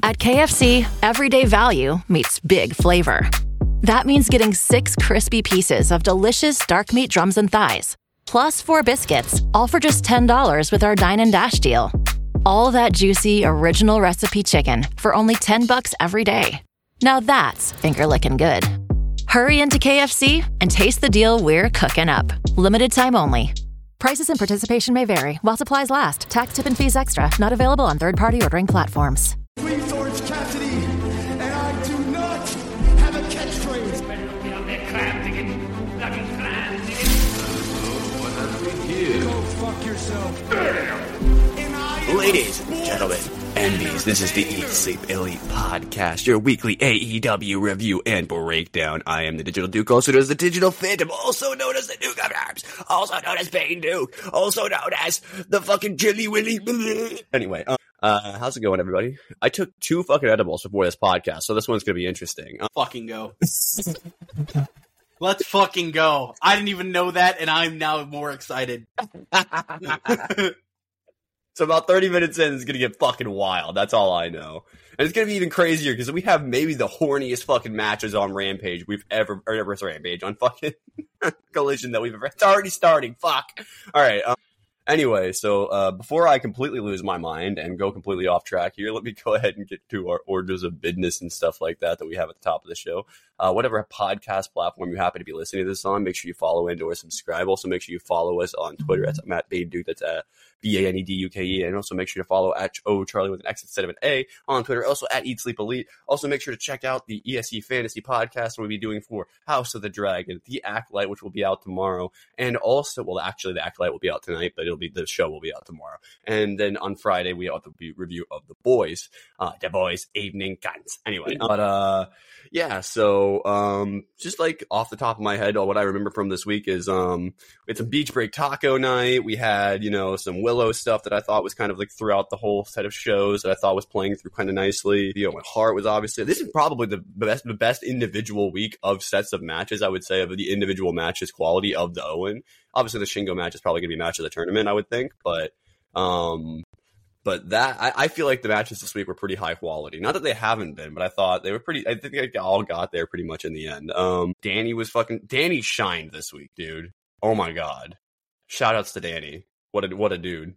At KFC, everyday value meets big flavor. That means getting 6 crispy pieces of delicious dark meat drums and thighs, plus 4 biscuits, all for just $10 with our Dine and Dash deal. All that juicy, original recipe chicken for only $10 every day. Now that's finger-licking good. Hurry into KFC and taste the deal we're cooking up. Limited time only. Prices and participation may vary while supplies last. Tax, tip, and fees extra. Not available on third-party ordering platforms. Please, Orange Cassidy, and I do not have a catchphrase. Go fuck yourself. Ladies and gentlemen, MBs, this is the Eat Sleep Elite Podcast, your weekly AEW review and breakdown. I am the Digital Duke, also known as the Digital Phantom, also known as the Duke of Arms, also known as Bane Duke, also known as the fucking Chili Willy. Anyway, how's it going, everybody? I took 2 fucking edibles before this podcast, so this one's gonna be interesting. Fucking go. Let's fucking go. I didn't even know that, and I'm now more excited. So about 30 minutes in, it's going to get fucking wild. That's all I know. And it's going to be even crazier because we have maybe the horniest fucking matches on Rampage on fucking Collision that we've ever. It's already starting. Fuck. All right. Anyway, so before I completely lose my mind and go completely off track here, let me go ahead and get to our orders of business and stuff like that we have at the top of the show. Whatever podcast platform you happen to be listening to this on, make sure you follow or subscribe. Also, make sure you follow us on Twitter. That's Matt Baneduke. That's BANEDUKE. And also make sure to follow at Charlie with an X instead of an A on Twitter. Also at Eat Sleep Elite. Also make sure to check out the ESE Fantasy Podcast we'll be doing for House of the Dragon, The Acolyte, which will be out tomorrow. And also, well, actually, The Acolyte will be out tonight, but the show will be out tomorrow. And then on Friday, we have the review of The Boys. The Boys Evening Guns. Anyway, but yeah, so just like off the top of my head, what I remember from this week is we had some Beach Break Taco Night. We had, some Willow stuff that I thought was kind of like throughout the whole set of shows that I thought was playing through kind of nicely. My heart was obviously, this is probably the best individual week of sets of matches, I would say, of the individual matches quality of the Owen. Obviously the Shingo match is probably going to be match of the tournament, I would think, but that, I feel like the matches this week were pretty high quality. Not that they haven't been, but I thought they were pretty, I think they all got there pretty much in the end. Danny shined this week, dude. Oh my god. Shoutouts to Danny. What a dude.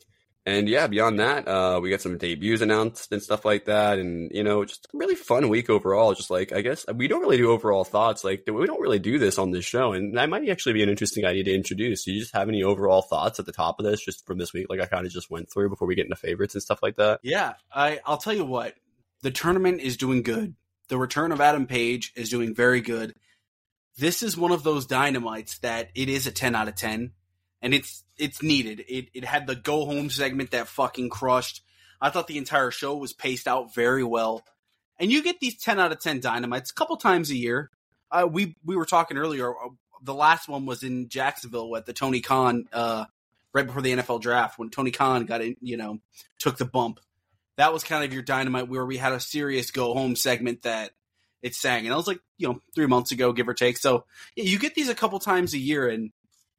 And yeah, beyond that, we got some debuts announced and stuff like that. And, just a really fun week overall. Just like, I guess we don't really do overall thoughts. Like, we don't really do this on this show. And that might actually be an interesting idea to introduce. Do you just have any overall thoughts at the top of this, just from this week? Like I kind of just went through before we get into favorites and stuff like that. Yeah, I'll tell you what. The tournament is doing good. The return of Adam Page is doing very good. This is one of those dynamites that it is a 10 out of 10. And it's needed. It had the go home segment that fucking crushed. I thought the entire show was paced out very well. And you get these 10 out of 10 dynamites a couple times a year. We were talking earlier. The last one was in Jacksonville at the Tony Khan, right before the NFL draft, when Tony Khan got in, took the bump. That was kind of your dynamite where we had a serious go home segment that it sang. And that was like, 3 months ago, give or take. So yeah, you get these a couple times a year, and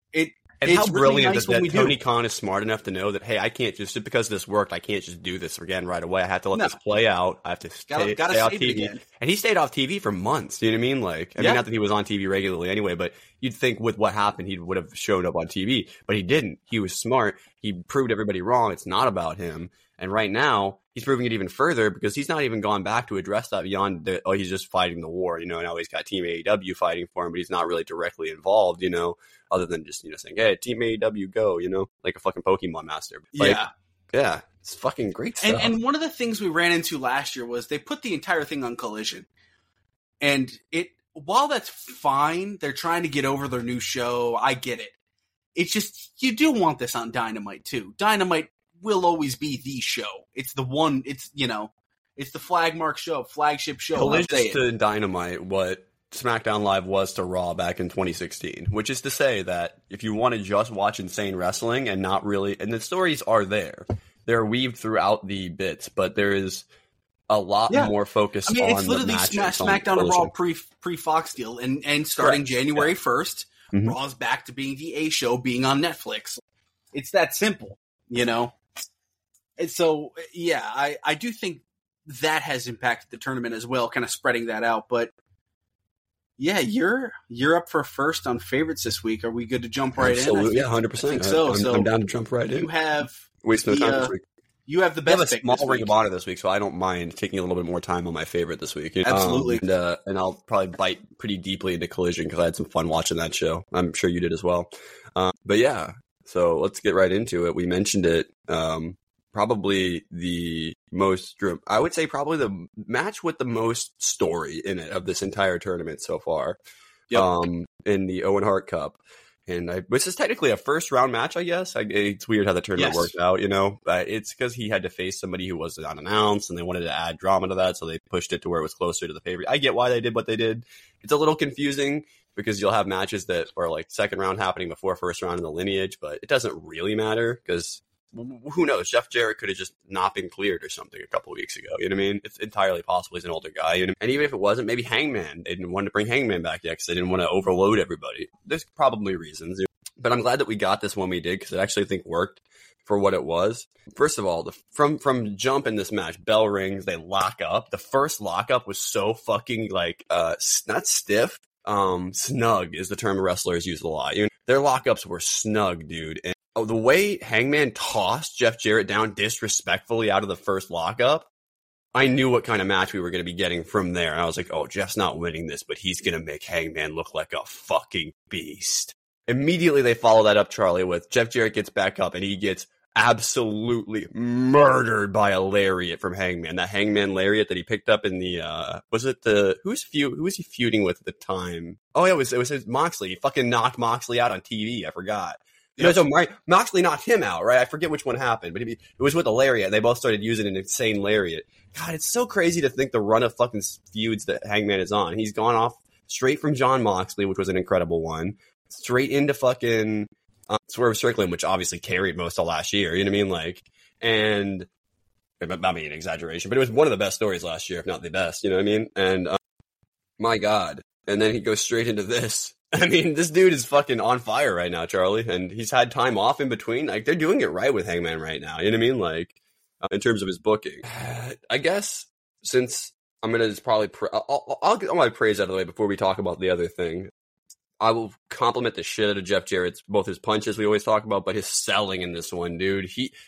And it's how brilliant nice that Tony Khan is smart enough to know that, hey, I can't just because this worked, I can't just do this again right away. I have to let this play out. I have to stay off TV. And he stayed off TV for months. You know what I mean? Like, I mean, not that he was on TV regularly anyway, but you'd think with what happened, he would have shown up on TV, but he didn't. He was smart. He proved everybody wrong. It's not about him. And right now, he's proving it even further because he's not even gone back to address that beyond he's just fighting the war. Now he's got Team AEW fighting for him, but he's not really directly involved, other than just, saying, hey, Team AEW, go, like a fucking Pokemon master. Like, yeah, it's fucking great stuff. And one of the things we ran into last year was they put the entire thing on Collision. And while that's fine, they're trying to get over their new show. I get it. It's just, you do want this on Dynamite too. Dynamite will always be the show. It's the one, it's the flagship show. Collision to Dynamite, what SmackDown Live was to Raw back in 2016, which is to say that if you want to just watch insane wrestling and not really, and the stories are there, they're weaved throughout the bits, but there is a lot more focus on the matches. It's literally SmackDown and Raw pre-Fox deal, and starting January 1st, Raw's back to being the A show, being on Netflix. It's that simple, And so, I do think that has impacted the tournament as well, kind of spreading that out. But yeah, you're up for first on favorites this week. Are we good to jump right Absolutely. in? Yeah, 100%. I'm down to jump right in. You have Waste no time this week. You have the I best have a pick small this Ring week. of Honor this week, so I don't mind taking a little bit more time on my favorite this week. Absolutely. And I'll probably bite pretty deeply into Collision because I had some fun watching that show. I'm sure you did as well. But yeah, so let's get right into it. We mentioned it. Probably the most, I would say probably the match with the most story in it of this entire tournament so far. Yep. In the Owen Hart Cup. And this is technically a first round match, I guess. It's weird how the tournament worked out, but it's because he had to face somebody who was unannounced and they wanted to add drama to that. So they pushed it to where it was closer to the favorite. I get why they did what they did. It's a little confusing because you'll have matches that are like second round happening before first round in the lineage, but it doesn't really matter because who knows? Jeff Jarrett could have just not been cleared or something a couple of weeks ago. You know what I mean? It's entirely possible. He's an older guy. And even if it wasn't, maybe Hangman. They didn't want to bring Hangman back yet because they didn't want to overload everybody. There's probably reasons. But I'm glad that we got this when we did because it actually, I think, worked for what it was. First of all, from jump in this match, bell rings, they lock up. The first lockup was so fucking not stiff. Snug is the term wrestlers use a lot. Their lockups were snug, dude. And the way Hangman tossed Jeff Jarrett down disrespectfully out of the first lockup, I knew what kind of match we were going to be getting from there. And I was like, oh, Jeff's not winning this, but he's going to make Hangman look like a fucking beast. Immediately they follow that up, Charlie, with Jeff Jarrett gets back up and he gets absolutely murdered by a lariat from Hangman. That Hangman lariat that he picked up in the, who was he feuding with at the time? Oh yeah, it was Moxley. He fucking knocked Moxley out on TV. I forgot. Yes. No, so Moxley knocked him out, right? I forget which one happened, but it was with a lariat. They both started using an insane lariat. God, it's so crazy to think the run of fucking feuds that Hangman is on. He's gone off straight from Jon Moxley, which was an incredible one, straight into fucking Swerve Strickland, which obviously carried most of last year. You know what I mean? Like, and it might be an exaggeration, but it was one of the best stories last year, if not the best. You know what I mean? And my God. And then he goes straight into this. I mean, this dude is fucking on fire right now, Charlie, and he's had time off in between. Like, they're doing it right with Hangman right now. You know what I mean? Like, in terms of his booking. I guess since I'm going to just probably, I'll get all my praise out of the way before we talk about the other thing. I will compliment the shit out of Jeff Jarrett's, both his punches we always talk about, but his selling in this one, dude.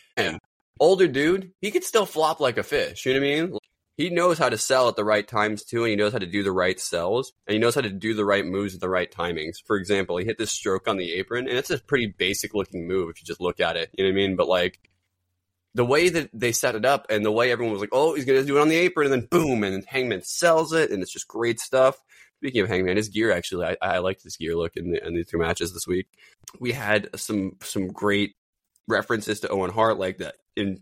Older dude, he could still flop like a fish. You know what I mean? He knows how to sell at the right times, too, and he knows how to do the right sells, and he knows how to do the right moves at the right timings. For example, he hit this stroke on the apron, and it's a pretty basic-looking move if you just look at it. You know what I mean? But, like, the way that they set it up and the way everyone was like, oh, he's going to do it on the apron, and then boom, and then Hangman sells it, and it's just great stuff. Speaking of Hangman, his gear, actually, I liked his gear look in the two matches this week. We had some great references to Owen Hart like that.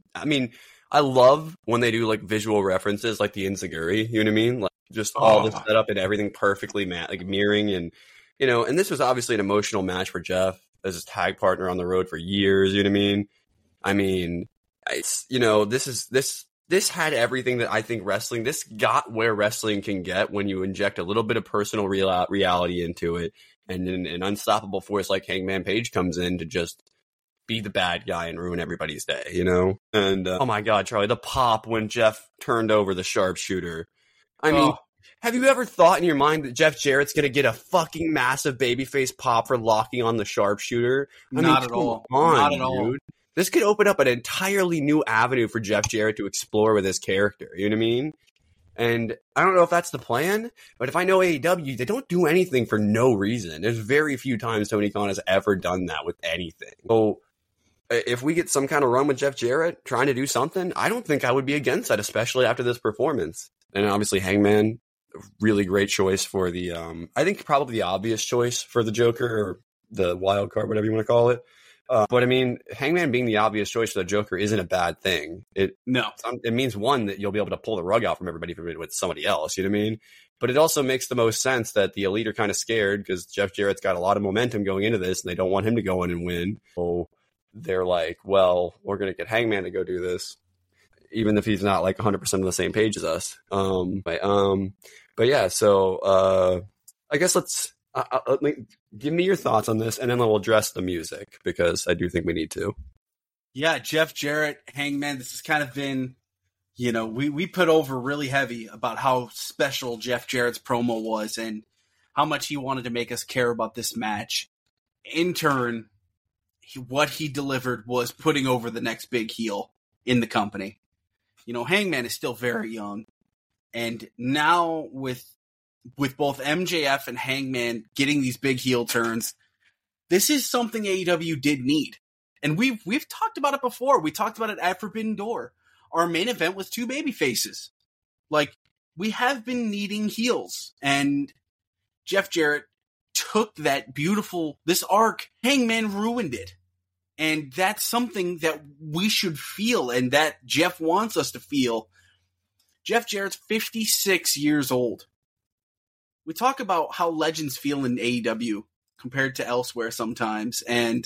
I love when they do like visual references like the Enziguri, you know what I mean? Like just all the setup and everything perfectly like mirroring and and this was obviously an emotional match for Jeff as his tag partner on the road for years, you know what I mean? It's this had everything that I think wrestling, this got where wrestling can get when you inject a little bit of personal reality into it and then an unstoppable force like Hangman Page comes in to just be the bad guy and ruin everybody's day, And oh my God, Charlie, the pop when Jeff turned over the sharpshooter. I mean, have you ever thought in your mind that Jeff Jarrett's going to get a fucking massive babyface pop for locking on the sharpshooter? Not at all. This could open up an entirely new avenue for Jeff Jarrett to explore with his character. You know what I mean? And I don't know if that's the plan, but if I know AEW, they don't do anything for no reason. There's very few times Tony Khan has ever done that with anything. So if we get some kind of run with Jeff Jarrett trying to do something, I don't think I would be against that, especially after this performance. And obviously Hangman, really great choice for the, I think probably the obvious choice for the Joker or the wild card, whatever you want to call it. But I mean, Hangman being the obvious choice for the Joker isn't a bad thing. It means one, that you'll be able to pull the rug out from everybody with somebody else. You know what I mean? But it also makes the most sense that the Elite are kind of scared because Jeff Jarrett's got a lot of momentum going into this and they don't want him to go in and win. So they're like, well, we're going to get Hangman to go do this, even if he's not like 100% on the same page as us. But yeah, so I guess let's give me your thoughts on this, and then we'll address the music because I do think we need to. Yeah, Jeff Jarrett, Hangman. This has kind of been You know, we put over really heavy about how special Jeff Jarrett's promo was and how much he wanted to make us care about this match. In turn, what he delivered was putting over the next big heel in the company. You know, Hangman is still very young. And now with both MJF and Hangman getting these big heel turns, this is something AEW did need. And we've talked about it before. We talked about it at Forbidden Door. Our main event was 2 baby faces. Like, we have been needing heels. And Jeff Jarrett took this arc. Hangman ruined it. And that's something that we should feel and that Jeff wants us to feel. Jeff Jarrett's 56 years old. We talk about how legends feel in AEW compared to elsewhere sometimes. And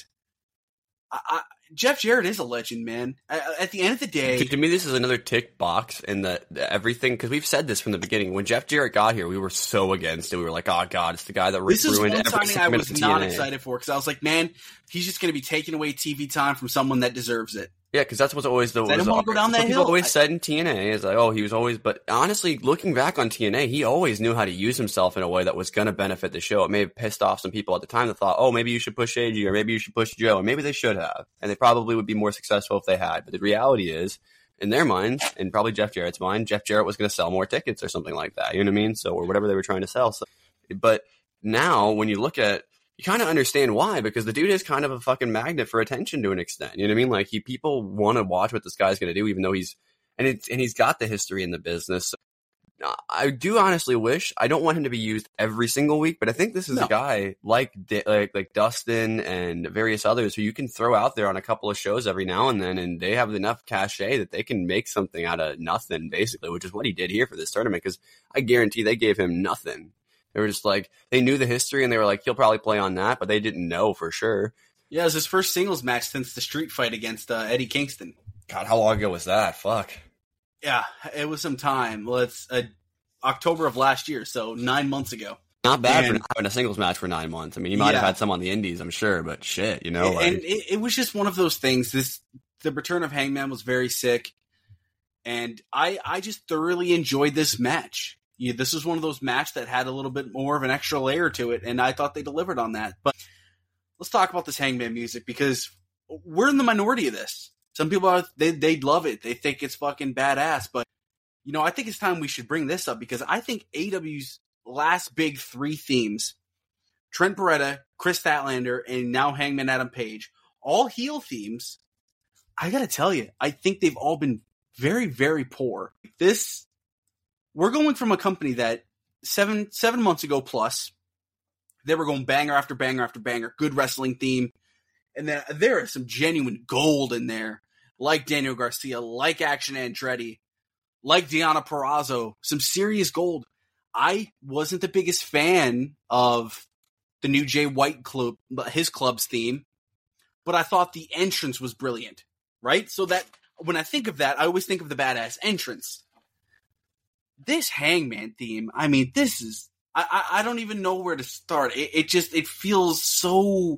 Jeff Jarrett is a legend, man. At the end of the day... To me, this is another tick box in the everything, because we've said this from the beginning. When Jeff Jarrett got here, we were so against it. We were like, oh, God, it's the guy that ruined every signing I was of not TNA. excited for, because I was like, man, he's just going to be taking away TV time from someone that deserves it. Yeah, because that's what's always the... Let him all go down that people hill. always said in TNA, is like, oh, he was always... But honestly, looking back on TNA, he always knew how to use himself in a way that was going to benefit the show. It may have pissed off some people at the time that thought, oh, maybe you should push AJ, or maybe you should push Joe, and maybe they should have. And they probably would be more successful if they had. But the reality is, in their minds, and probably Jeff Jarrett's mind, Jeff Jarrett was going to sell more tickets or something like that. You know what I mean? So, or whatever they were trying to sell. So, but now, when you look at... You kind of understand why, because the dude is kind of a fucking magnet for attention to an extent. You know what I mean? Like, people want to watch what this guy's going to do, even though he's got the history in the business. I do honestly wish, I don't want him to be used every single week, but I think this is a guy like Dustin and various others who you can throw out there on a couple of shows every now and then, and they have enough cachet that they can make something out of nothing, basically, which is what he did here for this tournament, because I guarantee they gave him nothing. They were just like, they knew the history and they were like, he'll probably play on that, but they didn't know for sure. Yeah, it was his first singles match since the street fight against Eddie Kingston. God, how long ago was that? Fuck. Yeah, it was some time. Well, it's October of last year, so 9 months ago. Not bad for not having a singles match for 9 months. I mean, he might have had some on the indies, I'm sure, but shit, you know. And it was just one of those things. The return of Hangman was very sick, and I just thoroughly enjoyed this match. Yeah, this was one of those matches that had a little bit more of an extra layer to it, and I thought they delivered on that. But let's talk about this Hangman music, because we're in the minority of this. Some people they love it. They think it's fucking badass. But, you know, I think it's time we should bring this up, because I think AEW's last big 3 themes, Trent Beretta, Chris Statlander, and now Hangman Adam Page, all heel themes, I gotta tell you, I think they've all been very, very poor. We're going from a company that 7 months ago plus, they were going banger after banger after banger, good wrestling theme. And then there is some genuine gold in there, like Daniel Garcia, like Action Andretti, like Deonna Purrazzo, some serious gold. I wasn't the biggest fan of the new Jay White club, his club's theme, but I thought the entrance was brilliant, right? So that when I think of that, I always think of the badass entrance. This Hangman theme, I mean, this is, I don't even know where to start. It feels so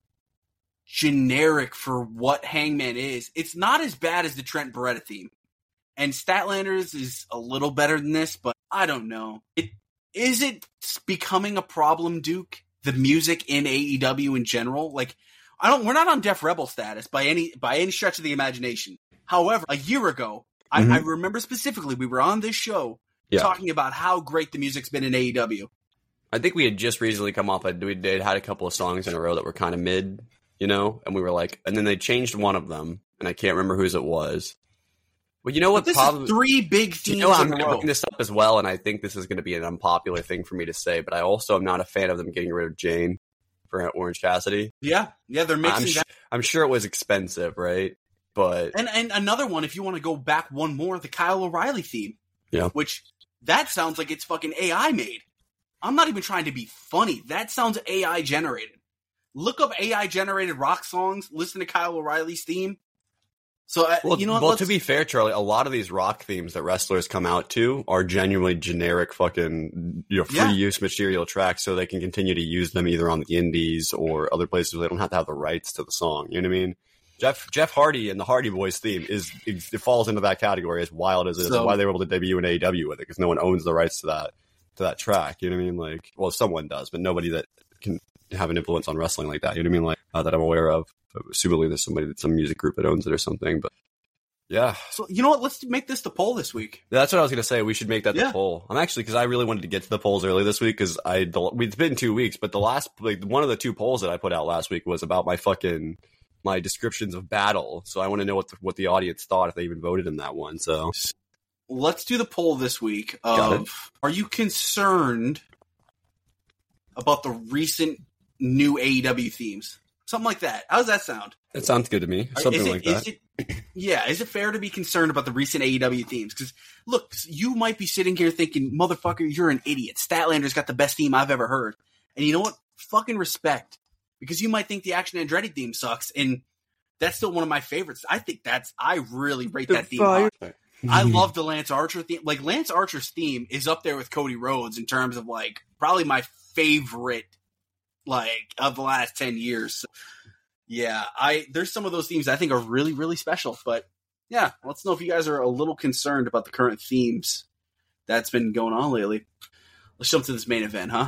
generic for what Hangman is. It's not as bad as the Trent Beretta theme. And Statlander's is a little better than this, but I don't know. Is it becoming a problem, Duke? The music in AEW in general? Like, we're not on Def Rebel status by any stretch of the imagination. However, a year ago, I remember specifically, we were on this show talking about how great the music's been in AEW. I think we had just recently come off, we had a couple of songs in a row that were kind of mid, you know, and we were like, and then they changed one of them, and I can't remember whose it was. Well, you know what? This is 3 big themes in a row. I'm going to bring this up as well, and I think this is going to be an unpopular thing for me to say, but I also am not a fan of them getting rid of Jane for Orange Cassidy. Yeah, they're mixing that. I'm sure it was expensive, right? But and another one, if you want to go back one more, the Kyle O'Reilly theme. Yeah. Which, that sounds like it's fucking AI made. I'm not even trying to be funny. That sounds AI generated. Look up AI generated rock songs, listen to Kyle O'Reilly's theme. So, you know what? Well, to be fair, Charlie, a lot of these rock themes that wrestlers come out to are genuinely generic fucking, free use material tracks, so they can continue to use them either on the indies or other places where they don't have to have the rights to the song. You know what I mean? Jeff Hardy and the Hardy Boys theme it falls into that category, as wild as it is. That's why they were able to debut in AEW with it, because no one owns the rights to that track. You know what I mean? Like, well, someone does, but nobody that can have an influence on wrestling like that. You know what I mean? Like, that I'm aware of. Assumably, there's some music group that owns it or something. But yeah. So you know what? Let's make this the poll this week. That's what I was gonna say. We should make that the poll. I'm actually, because I really wanted to get to the polls early this week, because it's been 2 weeks, but the last, like, one of the 2 polls that I put out last week was about my descriptions of Battle. So I want to know what the audience thought, if they even voted in that one. So let's do the poll this week of, are you concerned about the recent new AEW themes? Something like that. How does that sound? It sounds good to me. Something like that. Is it fair to be concerned about the recent AEW themes? Because, look, you might be sitting here thinking, motherfucker, you're an idiot. Statlander's got the best theme I've ever heard. And you know what? Fucking respect. Because you might think the Action Andretti theme sucks, and that's still one of my favorites. I really rate that theme high. I love the Lance Archer theme. Like, Lance Archer's theme is up there with Cody Rhodes in terms of, like, probably my favorite, like, of the last 10 years. So, yeah, there's some of those themes I think are really, really special. But, yeah, let's know if you guys are a little concerned about the current themes that's been going on lately. Let's jump to this main event, huh?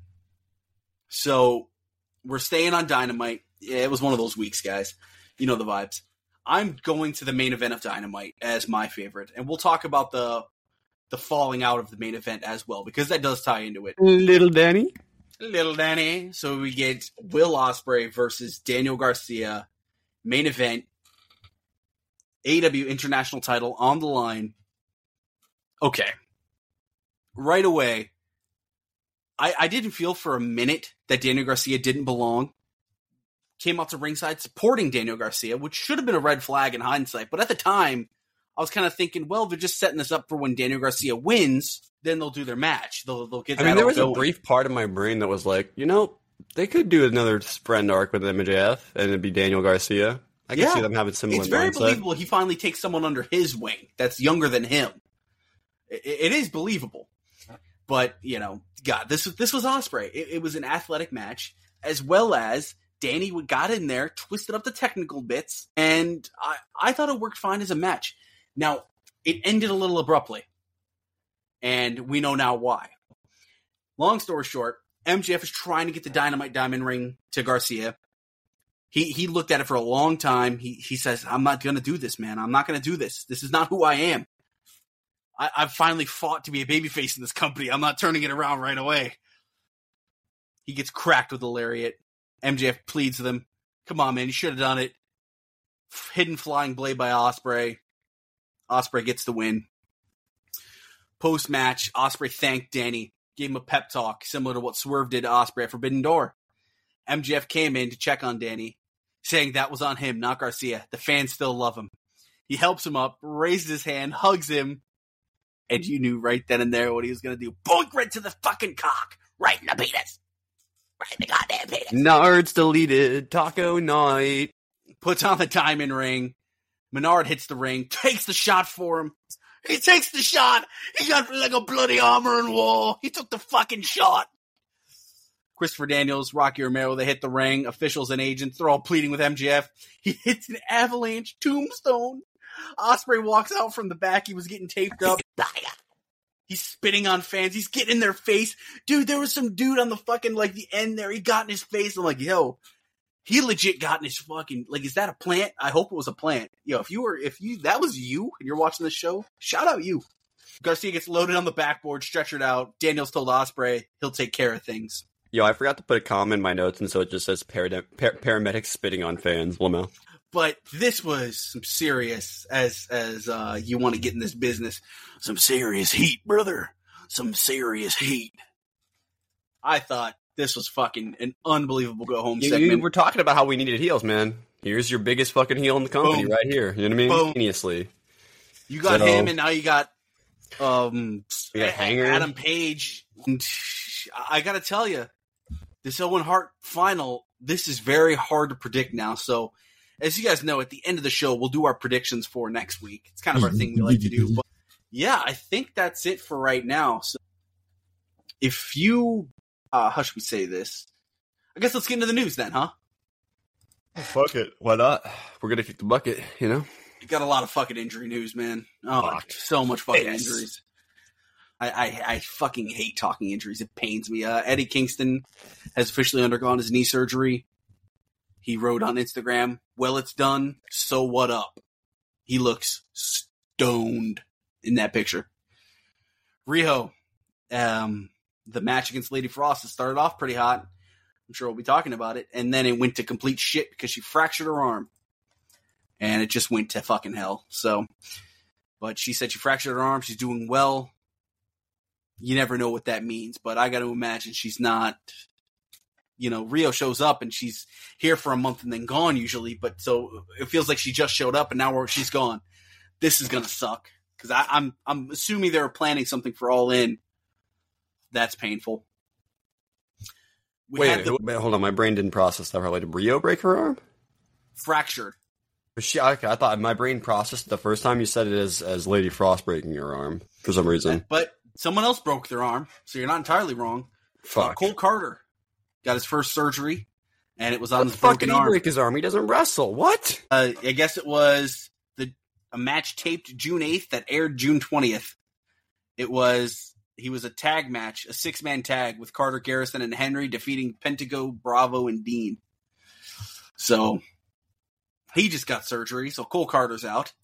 So, we're staying on Dynamite. Yeah, it was one of those weeks, guys. You know the vibes. I'm going to the main event of Dynamite as my favorite. And we'll talk about the falling out of the main event as well, because that does tie into it. Little Danny. So we get Will Ospreay versus Daniel Garcia. Main event. AEW International title on the line. Okay. Right away, I didn't feel for a minute that Daniel Garcia didn't belong. Came out to ringside supporting Daniel Garcia, which should have been a red flag in hindsight. But at the time, I was kind of thinking, well, they're just setting this up for when Daniel Garcia wins, then they'll do their match. They'll get that. I mean, there was going. A brief part of my brain that was like, they could do another friend arc with MJF, and it'd be Daniel Garcia. I can see them having similar. It's very mindset. Believable. He finally takes someone under his wing that's younger than him. It is believable. But, God, this was Ospreay. It was an athletic match, as well as Danny got in there, twisted up the technical bits, and I thought it worked fine as a match. Now, it ended a little abruptly, and we know now why. Long story short, MJF is trying to get the Dynamite Diamond Ring to Garcia. He looked at it for a long time. He says, I'm not going to do this, man. I'm not going to do this. This is not who I am. I've finally fought to be a babyface in this company. I'm not turning it around right away. He gets cracked with a lariat. MJF pleads with him. Come on, man. You should have done it. Hidden flying blade by Ospreay. Ospreay gets the win. Post-match, Ospreay thanked Danny. Gave him a pep talk, similar to what Swerve did to Ospreay at Forbidden Door. MJF came in to check on Danny, saying that was on him, not Garcia. The fans still love him. He helps him up, raises his hand, hugs him, and you knew right then and there what he was going to do. Boink right to the fucking cock. Right in the penis. Right in the goddamn penis. Nards deleted. Taco night. Puts on the diamond ring. Menard hits the ring. Takes the shot for him. He takes the shot. He got like a bloody armor and wall. He took the fucking shot. Christopher Daniels, Rocky Romero, they hit the ring. Officials and agents, they're all pleading with MJF. He hits an avalanche tombstone. Ospreay walks out from the back. He was getting taped up. He's spitting on fans. He's getting in their face. Dude, there was some dude on the fucking, like, the end there. He got in his face. I'm like, yo, he legit got in his fucking, like, is that a plant? I hope it was a plant. Yo, if that was you and you're watching this show, shout out you. Garcia gets loaded on the backboard, stretchered out. Daniels told Ospreay he'll take care of things. Yo, I forgot to put a comma in my notes, and so it just says paramedics spitting on fans. Lamel. But this was some serious, as you want to get in this business, some serious heat, brother. Some serious heat. I thought this was fucking an unbelievable go-home segment. We're talking about how we needed heels, man. Here's your biggest fucking heel in the company right here. You know what I mean? Boom. Geniusly. You got him, and now you got Hanger. Adam Page. And I got to tell you, this Owen Hart final, this is very hard to predict now. So, as you guys know, at the end of the show, we'll do our predictions for next week. It's kind of our thing we like to do. But yeah, I think that's it for right now. So, if you, how should we say this? I guess let's get into the news then, huh? Fuck it. Why not? We're going to kick the bucket, you know? You got a lot of fucking injury news, man. Oh, Fuck. so much fucking Yes. injuries. I fucking hate talking injuries. It pains me. Eddie Kingston has officially undergone his knee surgery. He wrote on Instagram, "Well, it's done. So what up?" He looks stoned in that picture. Riho, the match against Lady Frost has started off pretty hot. I'm sure we'll be talking about it. And then it went to complete shit because she fractured her arm. And it just went to fucking hell. So, but she said she fractured her arm. She's doing well. You never know what that means, but I got to imagine she's not, Rio shows up and she's here for a month and then gone usually. But so it feels like she just showed up and now she's gone. This is going to suck because I'm assuming they were planning something for All In. That's painful. Wait, hold on. My brain didn't process that. Probably did Rio break her arm? Fractured. Okay, I thought my brain processed the first time you said it as Lady Frost breaking her arm for some reason. But someone else broke their arm, so you're not entirely wrong. Fuck. Cole Carter got his first surgery, and it was on his fuck broken did he arm. break his arm? He doesn't wrestle. What? I guess it was a match taped June 8th that aired June 20th. He was a tag match, a 6-man tag with Carter, Garrison, and Henry defeating Pentago, Bravo, and Dean. So he just got surgery, so Cole Carter's out.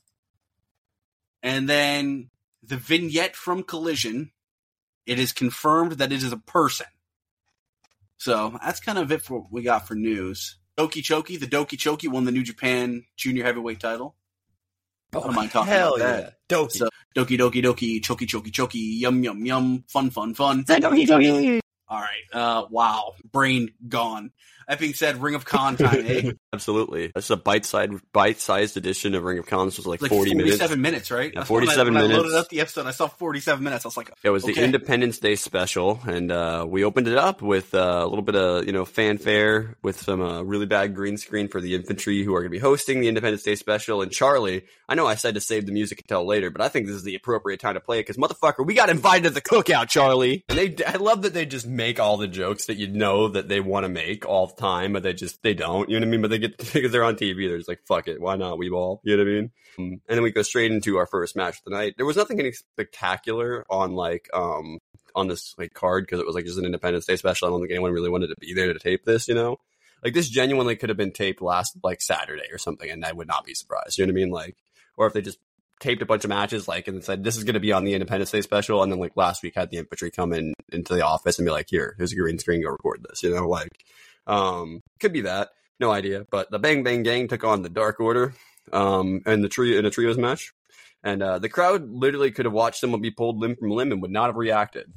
And then the vignette from Collision, it is confirmed that it is a person. So that's kind of it for what we got for news. Doki Choki, the Doki Choki won the New Japan Junior Heavyweight title. I don't mind talking about that. Doki. So, Doki Doki Doki, Choki Choki Choki, Yum Yum Yum, Fun Fun Fun. Doki Doki. All right, wow, brain gone. That being said, Ring of Con time, eh? Absolutely. That's a bite-sized edition of Ring of Con. This was like 40 minutes. 47 minutes, right? Yeah, 47 minutes. When I loaded up the episode, I saw 47 minutes. I was like, It was the Independence Day special, and we opened it up with a little bit of fanfare with some really bad green screen for the infantry who are going to be hosting the Independence Day special. And Charlie, I know I said to save the music until later, but I think this is the appropriate time to play it because motherfucker, we got invited to the cookout, Charlie. And I love that they just make all the jokes that you know that they want to make all the time, but they don't. You know what I mean? But they get because they're on TV. They're just like, fuck it, why not? We ball. You know what I mean? And then we go straight into our first match of the night. There was nothing any spectacular on on this card because it was just an Independence Day special. I don't think anyone really wanted to be there to tape this. This genuinely could have been taped last Saturday or something, and I would not be surprised. You know what I mean? Or if they just taped a bunch of matches and said this is going to be on the Independence Day special, and then last week had the infantry come into the office and be like, here's a green screen, go record this. Could be that. No idea. But the Bang Bang Gang took on the Dark Order and the trio in a trios match. And the crowd literally could have watched someone be pulled limb from limb and would not have reacted.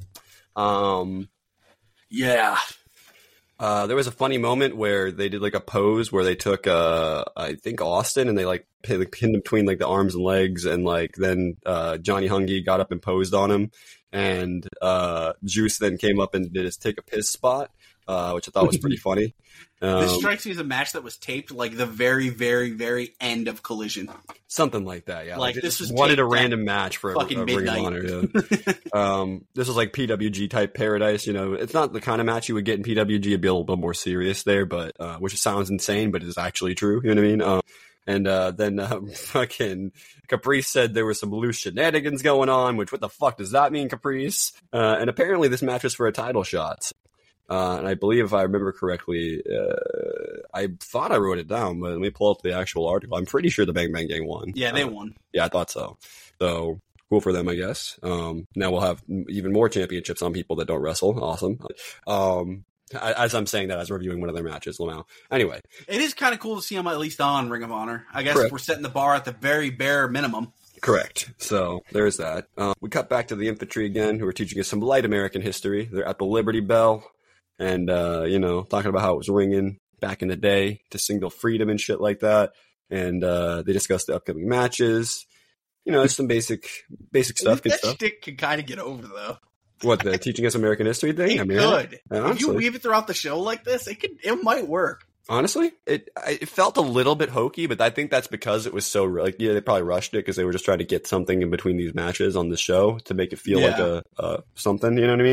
yeah. There was a funny moment where they did a pose where they took I think Austin and they pinned him between the arms and legs, and then Johnny Hungy got up and posed on him, and Juice then came up and did his take a piss spot, which I thought was pretty funny. This strikes me as a match that was taped the very, very, very end of Collision. Something like that, yeah. This was wanted a random match for fucking a Ring of midnight. Honor. Yeah. This was PWG type Paradise. It's not the kind of match you would get in PWG. It'd be a little bit more serious there, but which sounds insane, but is actually true. You know what I mean? Then fucking Caprice said there were some loose shenanigans going on, which what the fuck does that mean, Caprice? And apparently this match was for a title shot. And I believe if I remember correctly, I thought I wrote it down, but let me pull up the actual article. I'm pretty sure the Bang Bang Gang won. Yeah, they won. Yeah, I thought so. So cool for them, I guess. Now we'll have even more championships on people that don't wrestle. Awesome. As I'm saying that, as reviewing one of their matches, Lamau. Anyway, it is kind of cool to see them at least on Ring of Honor. I guess Correct. We're setting the bar at the very bare minimum. Correct. So there's that. We cut back to the infantry again, who are teaching us some light American history. They're at the Liberty Bell. And, talking about how it was ringing back in the day to signal freedom and shit like that. And they discussed the upcoming matches. It's some basic stuff. Good that stuff. Shtick can kind of get over, though. What, the teaching us American history thing? It could. If honestly, you weave it throughout the show like this, it might work. Honestly, it felt a little bit hokey, but I think that's because it was so they probably rushed it because they were just trying to get something in between these matches on the show to make it feel like a something. You know what I mean?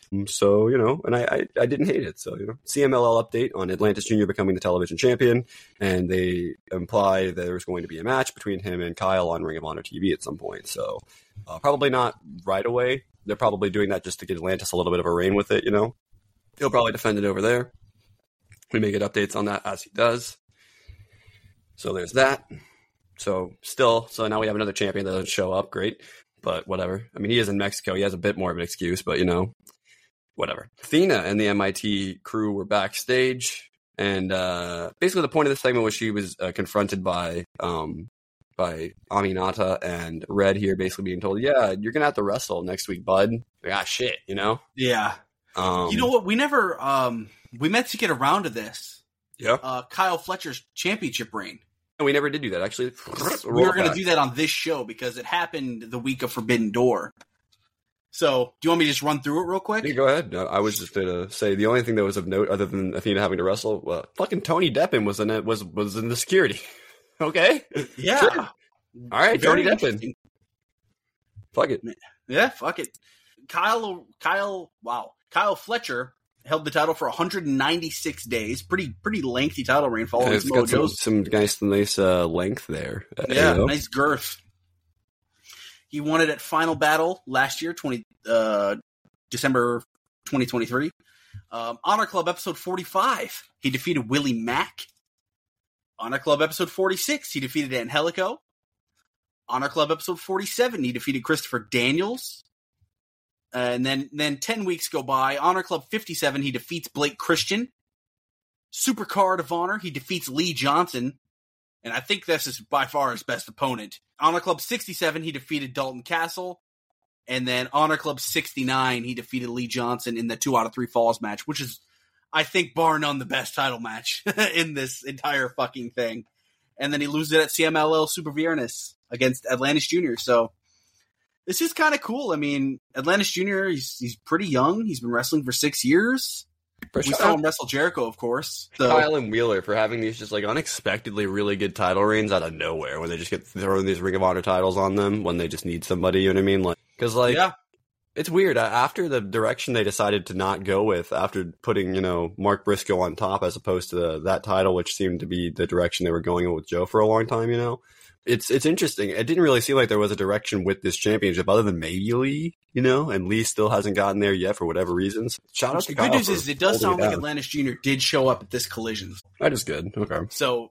So, and I didn't hate it. So, CMLL update on Atlantis Jr. becoming the television champion. And they imply there's going to be a match between him and Kyle on Ring of Honor TV at some point. So, probably not right away. They're probably doing that just to get Atlantis a little bit of a reign with it, He'll probably defend it over there. We may get updates on that as he does. So there's that. So now we have another champion that doesn't show up. Great. But whatever. I mean, he is in Mexico. He has a bit more of an excuse, but whatever. Athena and the MIT crew were backstage. And basically the point of this segment was she was confronted by Aminata and Red here basically being told, yeah, you're going to have to wrestle next week, bud. Like, shit, Yeah. You know what? We never we meant to get around to this. Yeah. Kyle Fletcher's championship reign. We never did do that, actually. We were going to do that on this show because it happened the week of Forbidden Door. So, do you want me to just run through it real quick? Yeah, go ahead. No, I was just going to say the only thing that was of note, other than Athena having to wrestle, fucking Tony Deppen was in it, was in the security. Okay. Yeah. Sure. All right, Very Tony Deppen. Fuck it. Yeah, fuck it. Kyle Fletcher held the title for 196 days. Pretty lengthy title reign following It's got Mojo's. some nice length there. Yeah, nice girth. He won it at Final Battle last year, December 2023. Honor Club episode 45, he defeated Willie Mack. Honor Club episode 46, he defeated Angelico. Honor Club episode 47, he defeated Christopher Daniels. And then 10 weeks go by. Honor Club 57, he defeats Blake Christian. Supercard of Honor, he defeats Lee Johnson. And I think this is by far his best opponent. Honor Club 67, he defeated Dalton Castle. And then Honor Club 69, he defeated Lee Johnson in the 2 out of 3 falls match, which is, I think, bar none, the best title match in this entire fucking thing. And then he loses it at CMLL Super Viernes against Atlantis Jr. So this is kind of cool. I mean, Atlantis Jr., he's pretty young. He's been wrestling for 6 years. We saw him wrestle Jericho, of course. So. Kyle and Wheeler for having these just unexpectedly really good title reigns out of nowhere when they just get throwing these Ring of Honor titles on them when they just need somebody, you know what I mean? Because it's weird. After the direction they decided to not go with, after putting, Mark Briscoe on top as opposed to that title, which seemed to be the direction they were going with Joe for a long time, It's interesting. It didn't really seem like there was a direction with this championship other than maybe Lee, and Lee still hasn't gotten there yet for whatever reasons. Shout out to Kyle. The good news is it does sound like Atlantis Jr. did show up at this collision. That is good. Okay. So,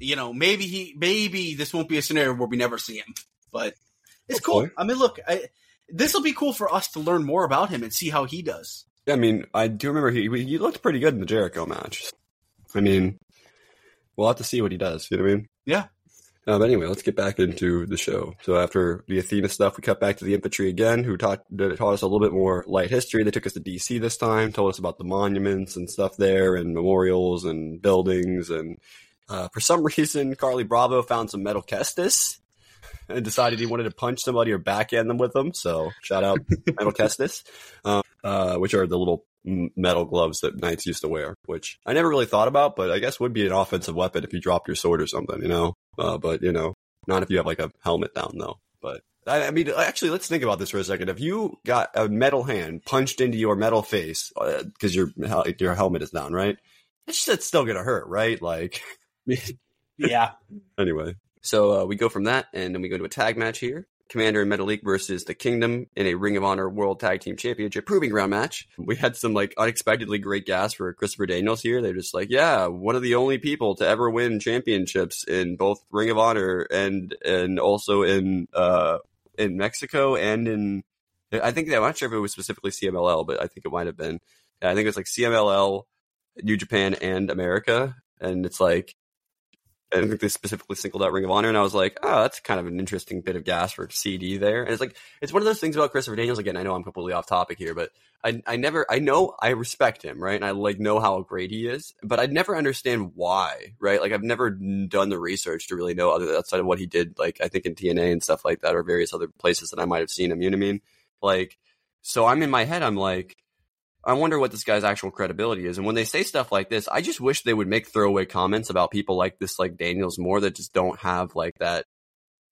maybe this won't be a scenario where we never see him, but it's cool. I mean, look, this will be cool for us to learn more about him and see how he does. Yeah, I mean, I do remember he looked pretty good in the Jericho match. I mean, we'll have to see what he does. You know what I mean? Yeah. But anyway, let's get back into the show. So after the Athena stuff, we cut back to the infantry again, who taught us a little bit more light history. They took us to DC this time, told us about the monuments and stuff there, and memorials and buildings. And for some reason, Carly Bravo found some metal Kestis and decided he wanted to punch somebody or backhand them with them. So shout out metal Kestis, which are the little metal gloves that knights used to wear, which I never really thought about, but I guess would be an offensive weapon if you dropped your sword or something, but not if you have a helmet down though. But I mean, actually, let's think about this for a second. If you got a metal hand punched into your metal face because your helmet is down, right? It's still gonna hurt, right? Yeah. Anyway, so we go from that, and then we go to a tag match here. Commander and Metalik versus the Kingdom in a Ring of Honor World Tag Team Championship Proving Ground match. We had some unexpectedly great gas for Christopher Daniels here. They're just one of the only people to ever win championships in both Ring of Honor and also in Mexico and in, I think, I'm not sure if it was specifically CMLL, but I think it might have been. I think it's CMLL, New Japan, and America. And it's I don't think they specifically singled out Ring of Honor, and I was like, oh, that's kind of an interesting bit of gas for CD there. And it's one of those things about Christopher Daniels. Again, I know I'm completely off topic here, but I know I respect him, right? And I know how great he is, but I'd never understand why, right? I've never done the research to really know outside of what he did, I think in TNA and stuff like that, or various other places that I might have seen him, you know what I mean? So I'm in my head, I'm I wonder what this guy's actual credibility is. And when they say stuff like this, I just wish they would make throwaway comments about people like this, like Daniels, more that just don't have that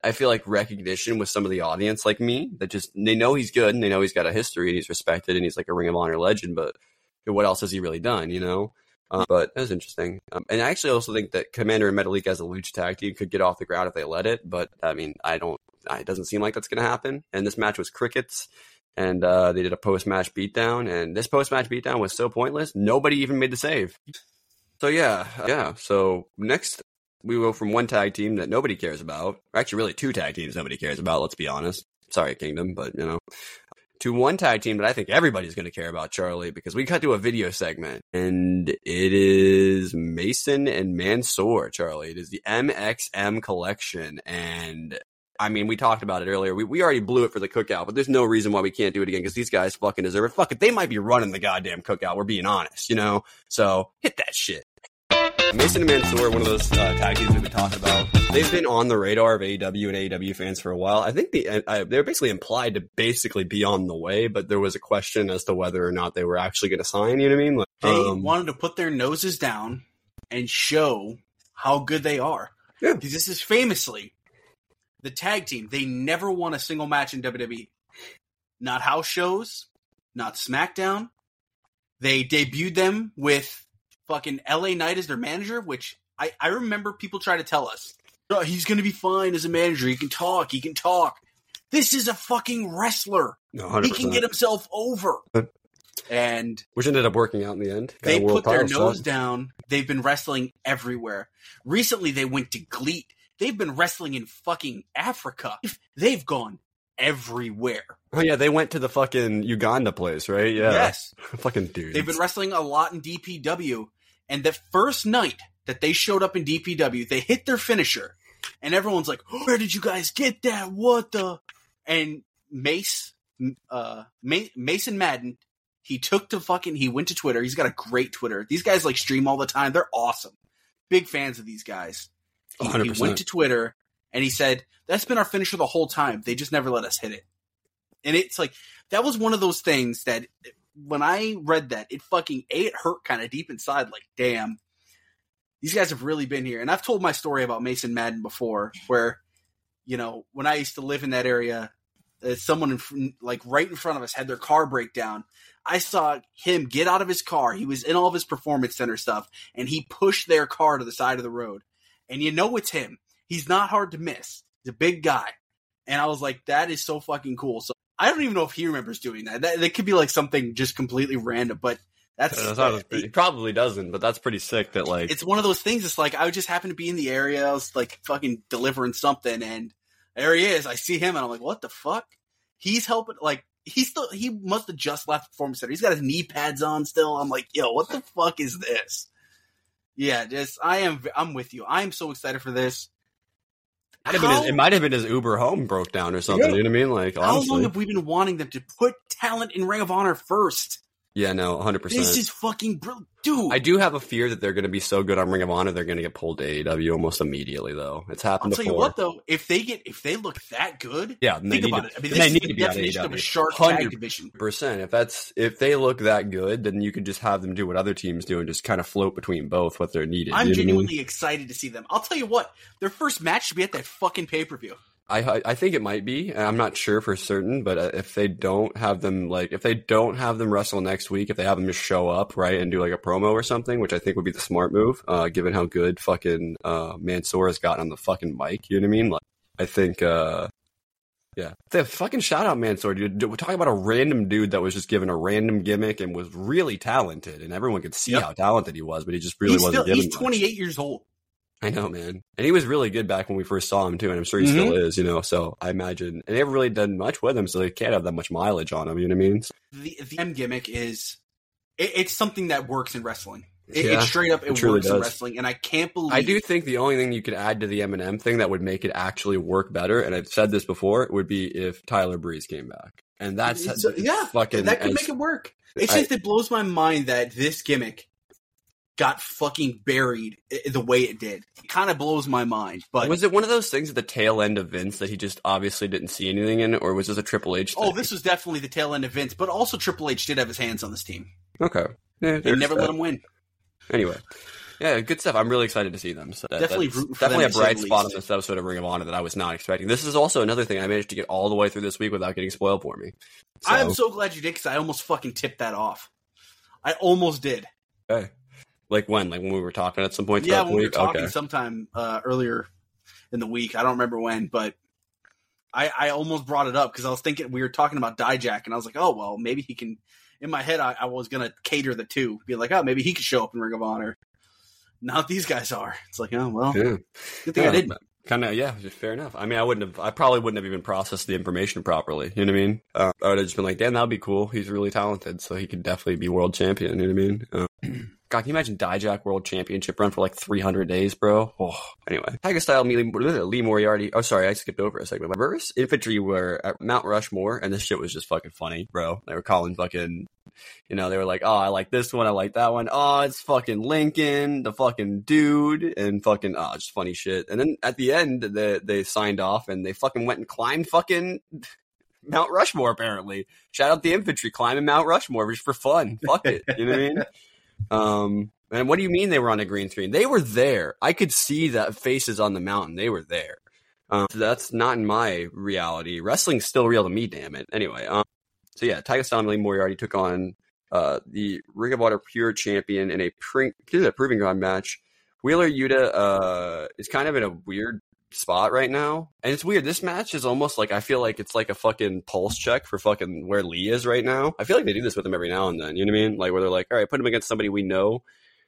I feel like recognition with some of the audience like me that just, they know he's good and they know he's got a history and he's respected and he's like a Ring of Honor legend, but what else has he really done, you know? But that was interesting. And I actually also think that Commander and Metalik as a lucha tag team could get off the ground if they let it, but I mean, it doesn't seem like that's going to happen. And this match was crickets, and they did a post-match beatdown, and this post-match beatdown was so pointless, nobody even made the save. So yeah. So next, we go from one tag team that nobody cares about, or actually really two tag teams nobody cares about, let's be honest. Sorry, Kingdom, but you know. To one tag team that I think everybody's going to care about, Charlie, because we cut to a video segment, and it is Mason and Mansoor, Charlie. It is the MXM collection, and I mean, we talked about it earlier. We already blew it for the cookout, but there's no reason why we can't do it again, because these guys fucking deserve it. Fuck it, they might be running the goddamn cookout, we're being honest, you know? So, hit that shit. Mason and Mansoor, one of those tag teams we've been talking about. They've been on the radar of AEW and AEW fans for a while. I think they were basically implied to basically be on the way, but there was a question as to whether or not they were actually going to sign. You know what I mean? Like, they wanted to put their noses down and show how good they are. Yeah. Because this is famously the tag team. They never won a single match in WWE. Not house shows, not SmackDown. They debuted them with fucking LA Knight as their manager, which I remember people try to tell us, oh, he's going to be fine as a manager. He can talk. This is a fucking wrestler. No, 100%. He can get himself over. And which ended up working out in the end. They put their nose down. They've been wrestling everywhere. Recently, they went to GLEAT. They've been wrestling in fucking Africa. They've gone everywhere. Oh yeah, they went to the fucking Uganda place, right? Yeah. Yes. Fucking dudes. They've been wrestling a lot in DPW, and the first night that they showed up in DPW, they hit their finisher, and everyone's like, oh, where did you guys get that? What the? And Mason Madden, he went to Twitter. He's got a great Twitter. These guys like stream all the time. They're awesome. Big fans of these guys. He went to Twitter, and he said, that's been our finisher the whole time. They just never let us hit it. And it's like, that was one of those things that when I read that, it hurt kind of deep inside. Like, damn, these guys have really been here. And I've told my story about Mason Madden before, where, you know, when I used to live in that area, someone right in front of us had their car break down. I saw him get out of his car. He was in all of his Performance Center stuff, and he pushed their car to the side of the road. And you know it's him. He's not hard to miss. He's a big guy. And I was like, that is so fucking cool. So I don't even know if he remembers doing that. That could be like something just completely random, but he probably doesn't, but that's pretty sick that like, it's one of those things. It's like, I just happened to be in the area. I was like fucking delivering something, and there he is. I see him and I'm like, what the fuck? He's helping. Like, he must have just left Performance Center. He's got his knee pads on still. I'm like, yo, what the fuck is this? Yeah, I'm with you. I am so excited for this. It might have been his Uber home broke down or something. Yeah. You know what I mean? Like, honestly. How long have we been wanting them to put talent in Ring of Honor first? Yeah, no, 100%. This is fucking brilliant. Dude. I do have a fear that they're going to be so good on Ring of Honor, they're going to get pulled to AEW almost immediately, though. It's happened before. I'll tell you what, though, if they look that good, yeah, think about it. I mean, they need to be on AEW. Of a shark tag division. 100%. If they look that good, then you could just have them do what other teams do and just kind of float between both what they're needed. I'm genuinely excited to see them. I'll tell you what, their first match should be at that fucking pay-per-view. I think it might be. I'm not sure for certain, but if they don't have them wrestle next week, if they have them just show up, right, and do like a promo or something, which I think would be the smart move, given how good fucking Mansoor has gotten on the fucking mic, you know what I mean? Like, I think, yeah. The fucking shout out Mansoor, dude. We're talking about a random dude that was just given a random gimmick and was really talented, and everyone could see how talented he was, but he just really wasn't given He's 28 years old. I know, man. And he was really good back when we first saw him, too, and I'm sure he still is, you know, so I imagine. And they haven't really done much with him, so they can't have that much mileage on him, you know what I mean? The M gimmick is, it's something that works in wrestling. It straight up, it works in wrestling, and I can't believe... I do think the only thing you could add to the M&M thing that would make it actually work better, and I've said this before, would be if Tyler Breeze came back. And that's fucking... That could make it work. It's just, it blows my mind that this gimmick got fucking buried the way it did. It kind of blows my mind. But was it one of those things at the tail end of Vince that he just obviously didn't see anything in, or was this a Triple H thing? Oh, this was definitely the tail end of Vince, but also Triple H did have his hands on this team. Okay. Yeah, they never let him win. Anyway, Yeah, good stuff. I'm really excited to see them. So Definitely that's rooting for definitely them, a to say bright the spot on least. this episode of Ring of Honor that I was not expecting. This is also another thing I managed to get all the way through this week without getting spoiled for me. I am so glad you did, because I almost fucking tipped that off. I almost did. Okay. Like when? Like when we were talking at some point? Yeah, throughout when the we were week? talking Okay. sometime earlier in the week. I don't remember when, but I almost brought it up because I was thinking we were talking about Dijak, and I was like, oh, well, maybe he can. In my head, I was going to cater the two. Be like, oh, maybe he could show up in Ring of Honor. Not these guys are. It's like, oh, well, Yeah. good thing I didn't. Kind of, yeah, fair enough. I mean, I probably wouldn't have even processed the information properly. You know what I mean? I would have just been like, damn, that'd be cool. He's really talented, so he could definitely be world champion. You know what I mean? God, can you imagine Dijak World Championship run for like 300 days, bro? Oh. Anyway, Tiger Style, Lee Moriarty. Oh, sorry, I skipped over a segment. Reverse Infantry were at Mount Rushmore, and this shit was just fucking funny, bro. They were calling fucking, you know, they were like, oh, I like this one, I like that one. Oh, it's fucking Lincoln, the fucking dude, and fucking, oh, just funny shit. And then at the end, they signed off, and they fucking went and climbed fucking Mount Rushmore, apparently. Shout out the infantry climbing Mount Rushmore just for fun. Fuck it. You know what I mean? And what do you mean they were on a green screen? They were there. I could see that faces on the mountain. They were there. So that's not in my reality. Wrestling's still real to me, damn it. Anyway, so yeah, Tiger Style and Lee Moriarty took on the Ring of Honor Pure Champion in a Proving Ground match. Wheeler Yuta is kind of in a weird spot right now. And it's weird. This match is almost like, I feel like it's like a fucking pulse check for fucking where Lee is right now. I feel like they do this with him every now and then. You know what I mean? Like where they're like, all right, put him against somebody we know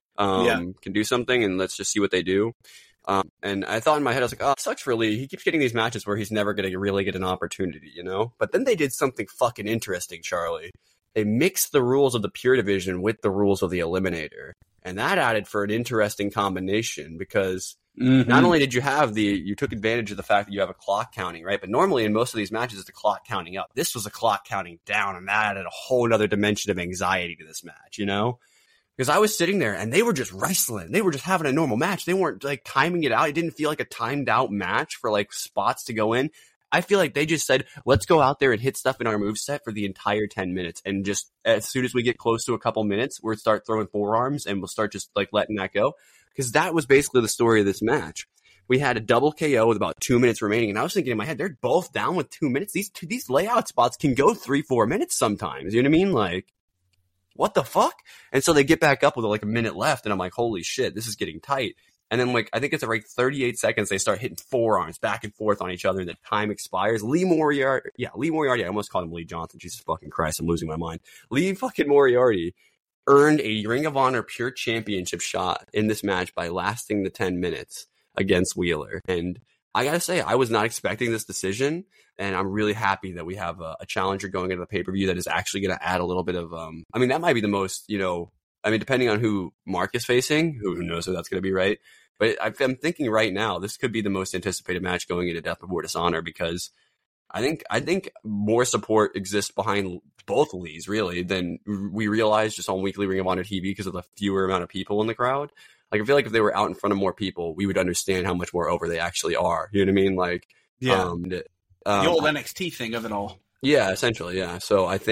can do something, and let's just see what they do. And I thought in my head, I was like, oh, it sucks for Lee. He keeps getting these matches where he's never going to really get an opportunity, you know? But then they did something fucking interesting, Charlie. They mixed the rules of the Pure Division with the rules of the Eliminator. And that added for an interesting combination because not only did you took advantage of the fact that you have a clock counting, right? But normally in most of these matches, it's the clock counting up. This was a clock counting down, and that added a whole other dimension of anxiety to this match, you know? Because I was sitting there and they were just wrestling. They were just having a normal match. They weren't like timing it out. It didn't feel like a timed out match for like spots to go in. I feel like they just said, let's go out there and hit stuff in our moveset for the entire 10 minutes. And just as soon as we get close to a couple minutes, we'll start throwing forearms and we'll start just like letting that go. Because that was basically the story of this match. We had a double KO with about 2 minutes remaining. And I was thinking in my head, they're both down with 2 minutes. These layout spots can go 3-4 minutes sometimes. You know what I mean? Like, what the fuck? And so they get back up with like a minute left, and I'm like, holy shit, this is getting tight. And then like, I think it's at like 38 seconds, they start hitting forearms back and forth on each other, and the time expires. Lee Moriarty, I almost called him Lee Johnson. Jesus fucking Christ, I'm losing my mind. Lee fucking Moriarty earned a Ring of Honor Pure Championship shot in this match by lasting the 10 minutes against Wheeler. And I gotta say, I was not expecting this decision, and I'm really happy that we have a challenger going into the pay-per-view that is actually going to add a little bit of, I mean, that might be the most, you know, I mean, depending on who Mark is facing, who knows who that's going to be, right? But I'm thinking right now, this could be the most anticipated match going into Death Before Dishonor, because I think more support exists behind both Lees, really, than we realize just on weekly Ring of Honor TV because of the fewer amount of people in the crowd. Like, I feel like if they were out in front of more people, we would understand how much more over they actually are. You know what I mean? Like, yeah. The old NXT thing of it all. Yeah, essentially, yeah. So I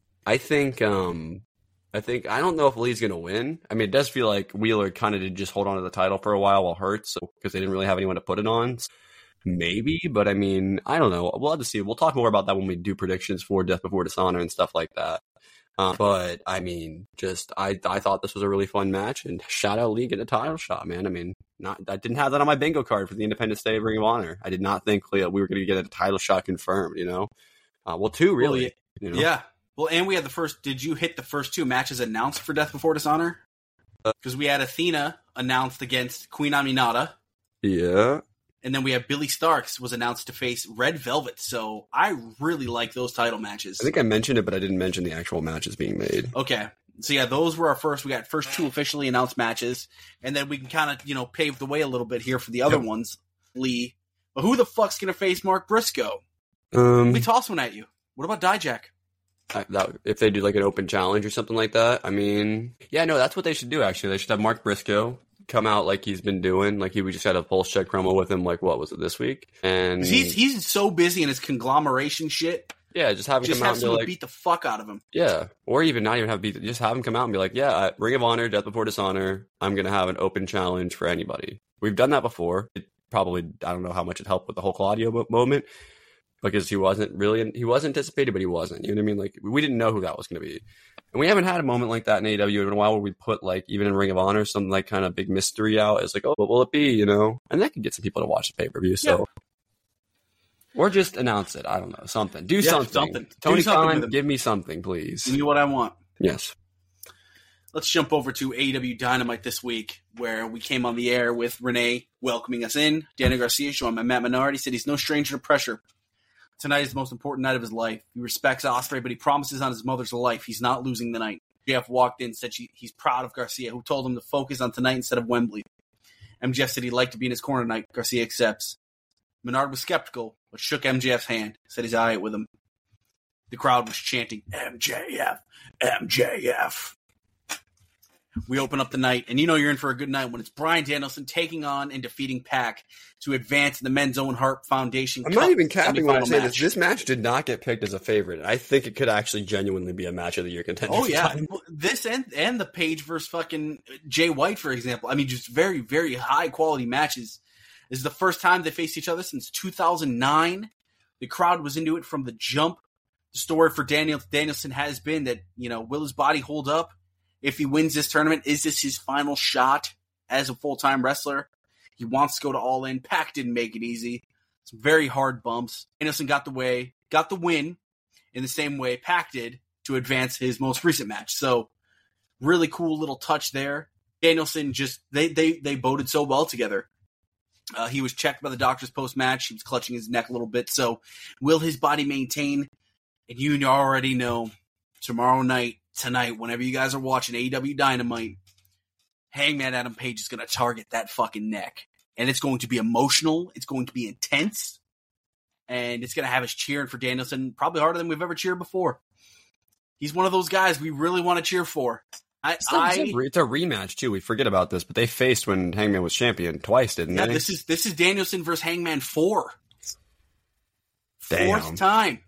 don't know if Lee's gonna win. I mean, it does feel like Wheeler kind of did just hold on to the title for a while hurt, so because they didn't really have anyone to put it on. Maybe, but I mean, I don't know. We'll have to see. We'll talk more about that when we do predictions for Death Before Dishonor and stuff like that. But I mean, I thought this was a really fun match, and shout out Lee getting a title shot, man. I mean, I didn't have that on my bingo card for the Independence Day of Ring of Honor. I did not think we were going to get a title shot confirmed, you know? Well, two, really. You know? Yeah. Well, and we had did you hit the first two matches announced for Death Before Dishonor? Because we had Athena announced against Queen Aminata. Yeah. And then we have Billy Starks was announced to face Red Velvet. So I really like those title matches. I think I mentioned it, but I didn't mention the actual matches being made. Okay. So yeah, those were our first. We got first two officially announced matches. And then we can kind of, pave the way a little bit here for the other ones. Lee. But who the fuck's going to face Mark Briscoe? Let me toss one at you. What about Dijak? If they do like an open challenge or something like that, I mean, yeah, no, that's what they should do, actually. They should have Mark Briscoe come out like he's been doing. Like, we just had a pulse check promo with him, like, what was it, this week? And he's so busy in his conglomeration shit Yeah, just have him Just come out have and be someone like, beat the fuck out of him. yeah, or even not even have beat. Just have him come out and be like, yeah, Ring of Honor, Death Before Dishonor. I'm gonna have an open challenge for anybody. We've done that before. It probably, I don't know how much it helped with the whole Claudio moment because he wasn't anticipated, but he wasn't. You know what I mean? Like we didn't know who that was gonna be, and we haven't had a moment like that in AEW in a while where we put like even in Ring of Honor some like kind of big mystery out. It's like, oh, what will it be? You know, and that could get some people to watch the pay-per-view. So. Yeah. Or just announce it. I don't know. Something. Do something. Tony Khan, give me something, please. Give me what I want. Yes. Let's jump over to AEW Dynamite this week, where we came on the air with Renee welcoming us in. Daniel Garcia, joined by Matt Menard. He said he's no stranger to pressure. Tonight is the most important night of his life. He respects Ospreay, but he promises on his mother's life he's not losing the night. MJF walked in, said he's proud of Garcia, who told him to focus on tonight instead of Wembley. MJF said he'd like to be in his corner tonight. Garcia accepts. Menard was skeptical, but shook MJF's hand, said he's all right with him. The crowd was chanting, MJF, MJF. We open up the night, and you know you're in for a good night when it's Bryan Danielson taking on and defeating Pac to advance in the Men's Own Heart Foundation I'm Cup not even capping when I say match. this match did not get picked as a favorite. I think it could actually genuinely be a match of the year contender. Oh, yeah. This and the Page versus fucking Jay White, for example. I mean, just very, very high-quality matches. This is the first time they faced each other since 2009. The crowd was into it from the jump. The story for Danielson has been that, you know, will his body hold up if he wins this tournament? Is this his final shot as a full-time wrestler? He wants to go to All In. Pac didn't make it easy. Some very hard bumps. Danielson got the win in the same way Pac did to advance his most recent match. So really cool little touch there. Danielson just, they boded so well together. He was checked by the doctors post-match. He was clutching his neck a little bit. So will his body maintain? And you already know tonight, whenever you guys are watching AEW Dynamite, Hangman Adam Page is going to target that fucking neck. And it's going to be emotional. It's going to be intense. And it's going to have us cheering for Danielson probably harder than we've ever cheered before. He's one of those guys we really want to cheer for. It's a rematch too. We forget about this, but they faced when Hangman was champion twice, didn't they? This is Danielson versus Hangman 4. Damn. Fourth time.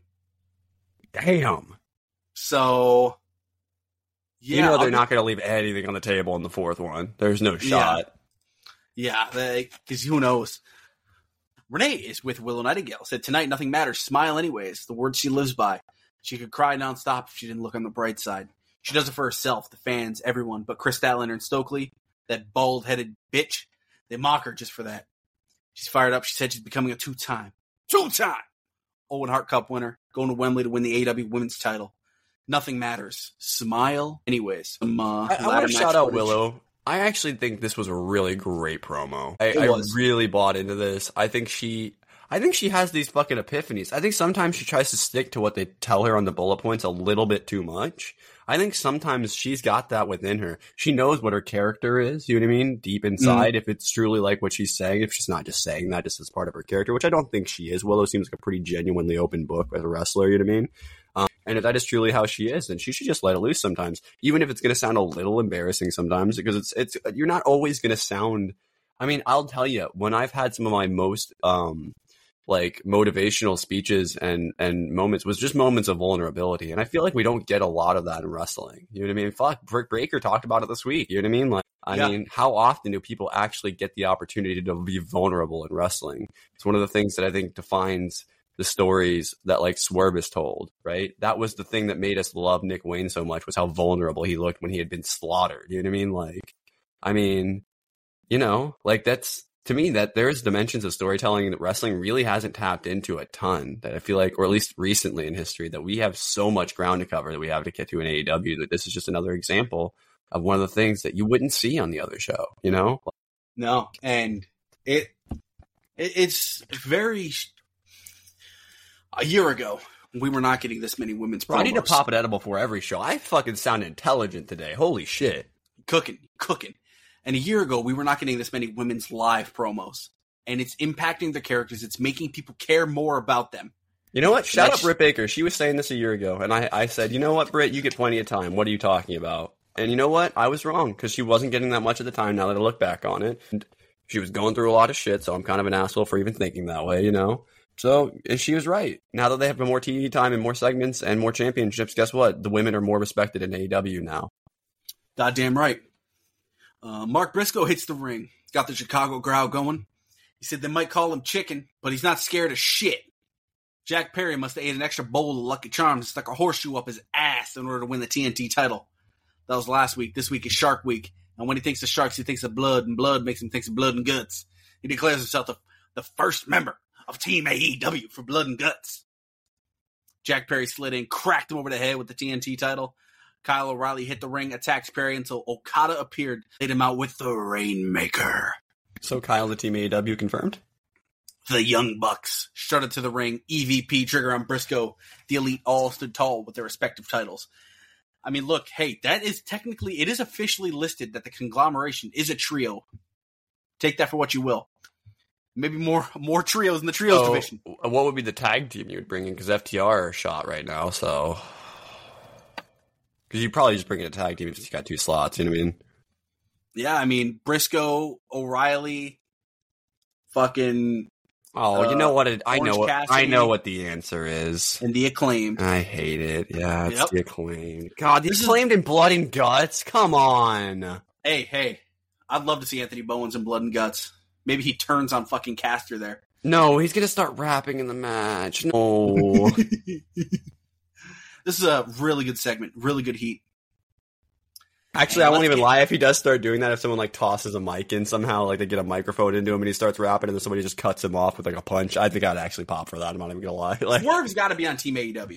Damn. So, yeah. You know they're not going to leave anything on the table in the fourth one. There's no shot. Yeah, because who knows? Renee is with Willow Nightingale. Said, tonight nothing matters. Smile anyways. The word she lives by. She could cry nonstop if she didn't look on the bright side. She does it for herself, the fans, everyone. But Chris Statlander and Stokely, that bald-headed bitch, they mock her just for that. She's fired up. She said she's becoming a two-time Owen Hart Cup winner, going to Wembley to win the AEW Women's title. Nothing matters. Smile anyways. I want to shout out Willow. I actually think this was a really great promo. I really bought into this. I think she has these fucking epiphanies. I think sometimes she tries to stick to what they tell her on the bullet points a little bit too much. I think sometimes she's got that within her. She knows what her character is, you know what I mean? Deep inside, if it's truly like what she's saying, if she's not just saying that just as part of her character, which I don't think she is. Willow seems like a pretty genuinely open book as a wrestler, you know what I mean? And if that is truly how she is, then she should just let it loose sometimes, even if it's going to sound a little embarrassing sometimes, because it's you're not always going to sound. I mean, I'll tell you, when I've had some of my most like motivational speeches and moments was just moments of vulnerability, and I feel like we don't get a lot of that in wrestling. You know what I mean? Fuck, Britt Baker talked about it this week. You know what I mean? Like, I mean, how often do people actually get the opportunity to be vulnerable in wrestling? It's one of the things that I think defines the stories that like Swerve is told, right? That was the thing that made us love Nick Wayne so much, was how vulnerable he looked when he had been slaughtered. You know what I mean? Like, I mean, you know, like that's, to me, that there's dimensions of storytelling that wrestling really hasn't tapped into a ton, that I feel like, or at least recently in history, that we have so much ground to cover that we have to get to in AEW, that this is just another example of one of the things that you wouldn't see on the other show, you know? No, and it's very... A year ago, we were not getting this many women's promos. I need to pop an edible before every show. I fucking sound intelligent today. Holy shit. Cooking. And a year ago, we were not getting this many women's live promos. And it's impacting the characters. It's making people care more about them. You know what? Shout out Britt Baker. She was saying this a year ago. And I said, you know what, Britt? You get plenty of time. What are you talking about? And you know what? I was wrong, because she wasn't getting that much at the time, now that I look back on it. And she was going through a lot of shit, so I'm kind of an asshole for even thinking that way, you know? So, and she was right. Now that they have more TV time and more segments and more championships, guess what? The women are more respected in AEW now. Goddamn right. Mark Briscoe hits the ring. Got the Chicago crowd going. He said they might call him chicken, but he's not scared of shit. Jack Perry must have ate an extra bowl of Lucky Charms and stuck a horseshoe up his ass in order to win the TNT title. That was last week. This week is Shark Week. And when he thinks of sharks, he thinks of blood, and blood makes him think of blood and guts. He declares himself the first member of Team AEW for Blood and Guts. Jack Perry slid in, cracked him over the head with the TNT title. Kyle O'Reilly hit the ring, attacked Perry until Okada appeared, laid him out with the Rainmaker. So Kyle, the Team AEW confirmed? The Young Bucks strutted to the ring. EVP Trigger on Briscoe. The Elite all stood tall with their respective titles. I mean, look, hey, that is technically, it is officially listed that the conglomeration is a trio. Take that for what you will. Maybe more trios in the trios division. What would be the tag team you would bring in? Because FTR are shot right now, so... Because you probably just bring in a tag team if you got 2 slots, you know what I mean? Yeah, I mean, Briscoe, O'Reilly, fucking... Oh, you know what? I Cassidy, know what the answer is. And the Acclaimed. I hate it. Yeah, it's Yep. the Acclaimed. God, the Acclaimed in Blood and Guts? Come on. Hey, I'd love to see Anthony Bowens in Blood and Guts. Maybe he turns on fucking Caster there. No, he's going to start rapping in the match. No. This is a really good segment. Really good heat. Actually, I won't even lie. If he does start doing that, if someone like tosses a mic in somehow, like they get a microphone into him and he starts rapping and then somebody just cuts him off with like a punch, I think I'd actually pop for that. I'm not even going to lie. Like, Swerve's got to be on Team AEW.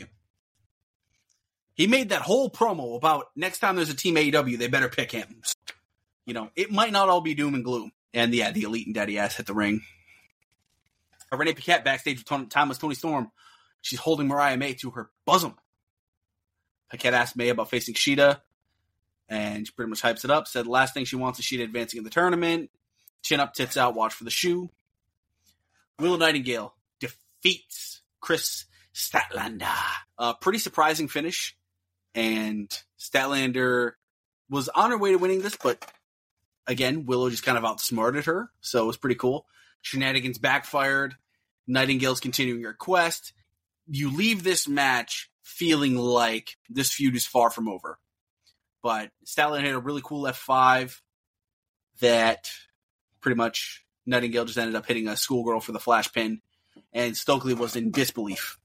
He made that whole promo about next time there's a Team AEW, they better pick him. You know, it might not all be doom and gloom. And yeah, the Elite and Daddy Ass hit the ring. Renee Paquette backstage with Timeless Tony Storm. She's holding Mariah May to her bosom. Paquette asked May about facing Shida. And she pretty much hypes it up. Said the last thing she wants is Shida advancing in the tournament. Chin up, tits out, watch for the shoe. Willow Nightingale defeats Chris Statlander. Pretty surprising finish. And Statlander was on her way to winning this, but again, Willow just kind of outsmarted her. So it was pretty cool. Shenanigans backfired. Nightingale's continuing her quest. You leave this match feeling like this feud is far from over. But Statlander hit a really cool F5 that pretty much Nightingale just ended up hitting a schoolgirl for the flash pin, and Stokely was in disbelief.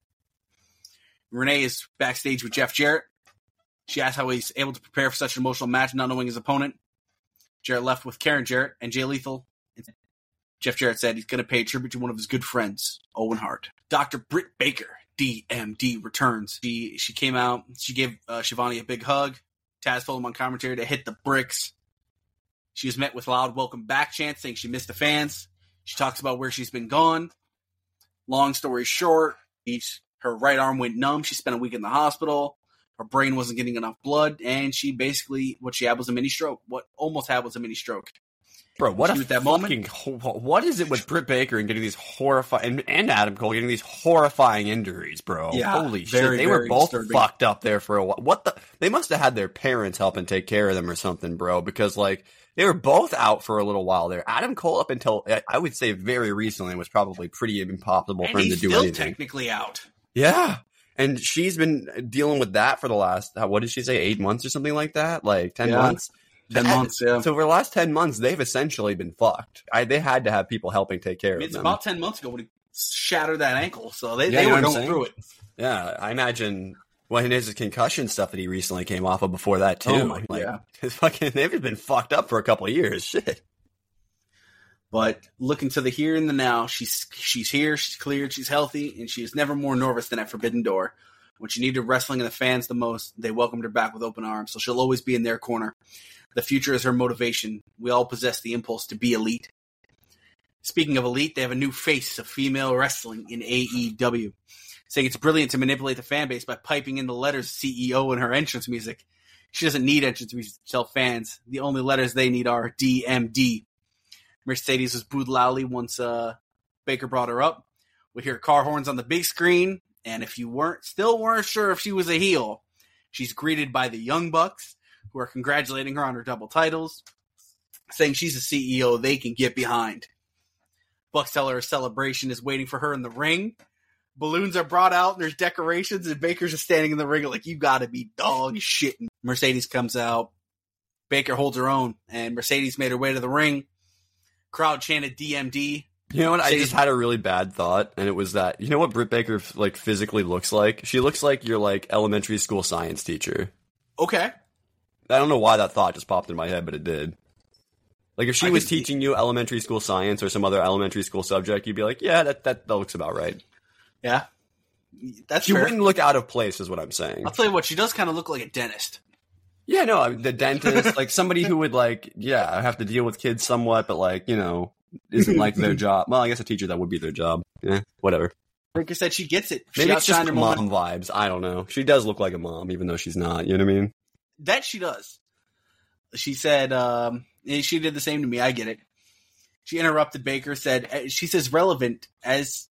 Renee is backstage with Jeff Jarrett. She asked how he's able to prepare for such an emotional match, not knowing his opponent. Jarrett left with Karen Jarrett and Jay Lethal. Jeff Jarrett said he's going to pay tribute to one of his good friends, Owen Hart. Dr. Britt Baker, DMD, returns. She came out. She gave Shivani a big hug. Taz told him on commentary to hit the bricks. She was met with loud welcome back chants, saying she missed the fans. She talks about where she's been gone. Long story short, her right arm went numb. She spent a week in the hospital. Her brain wasn't getting enough blood, and she basically, what she had was a mini stroke. What almost had was a mini stroke. Bro, what what is it with Britt Baker and getting these horrifying, and Adam Cole getting these horrifying injuries, bro? Yeah, holy shit, they were both disturbing. Fucked up there for a while. They must have had their parents helping take care of them or something, bro, because like they were both out for a little while there. Adam Cole, up until I would say very recently, was probably pretty impossible for him to do anything. He's still technically out. Yeah. And she's been dealing with that for the last, what did she say, 8 months or something like that? Like 10 months? 10 months, yeah. So for the last 10 months, they've essentially been fucked. They had to have people helping take care of them. It's about 10 months ago when he shattered that ankle, so they were going through it. Yeah, I imagine his concussion stuff that he recently came off of before that, too. Oh my, yeah. They've been fucked up for a couple of years. Shit. But looking to the here and the now, she's here, she's cleared, she's healthy, and she is never more nervous than at Forbidden Door. When she needed wrestling and the fans the most, they welcomed her back with open arms, so she'll always be in their corner. The future is her motivation. We all possess the impulse to be elite. Speaking of elite, they have a new face of female wrestling in AEW, saying it's brilliant to manipulate the fan base by piping in the letters CEO in her entrance music. She doesn't need entrance music to tell fans. The only letters they need are DMD. Mercedes was booed loudly once Baker brought her up. We hear car horns on the big screen, and if you still weren't sure if she was a heel, she's greeted by the Young Bucks, who are congratulating her on her double titles, saying she's a CEO they can get behind. Bucks tell her a celebration is waiting for her in the ring. Balloons are brought out, and there's decorations, and Baker's just standing in the ring like, you gotta be dog shit. And Mercedes comes out. Baker holds her own, and Mercedes made her way to the ring. Crowd chanted DMD. You know what? I just had a really bad thought, and it was that, you know what Britt Baker like physically looks like? She looks like your like elementary school science teacher. Okay. I don't know why that thought just popped in my head, but it did. Like if she was teaching you elementary school science or some other elementary school subject, you'd be like, yeah, that looks about right. Yeah. That's She fair. wouldn't look out of place, is what I'm saying. I'll tell you what, she does kind of look like a dentist. Yeah, no, the dentist, like somebody who would like, yeah, have to deal with kids somewhat, but like, you know, isn't like their job. Well, I guess a teacher, that would be their job. Yeah, whatever. Baker said she gets it. Maybe She it's just outshined her mom moment. vibes. I don't know. She does look like a mom, even though she's not. You know what I mean? That she does. She said, she did the same to me. I get it. She interrupted Baker, she says relevant as,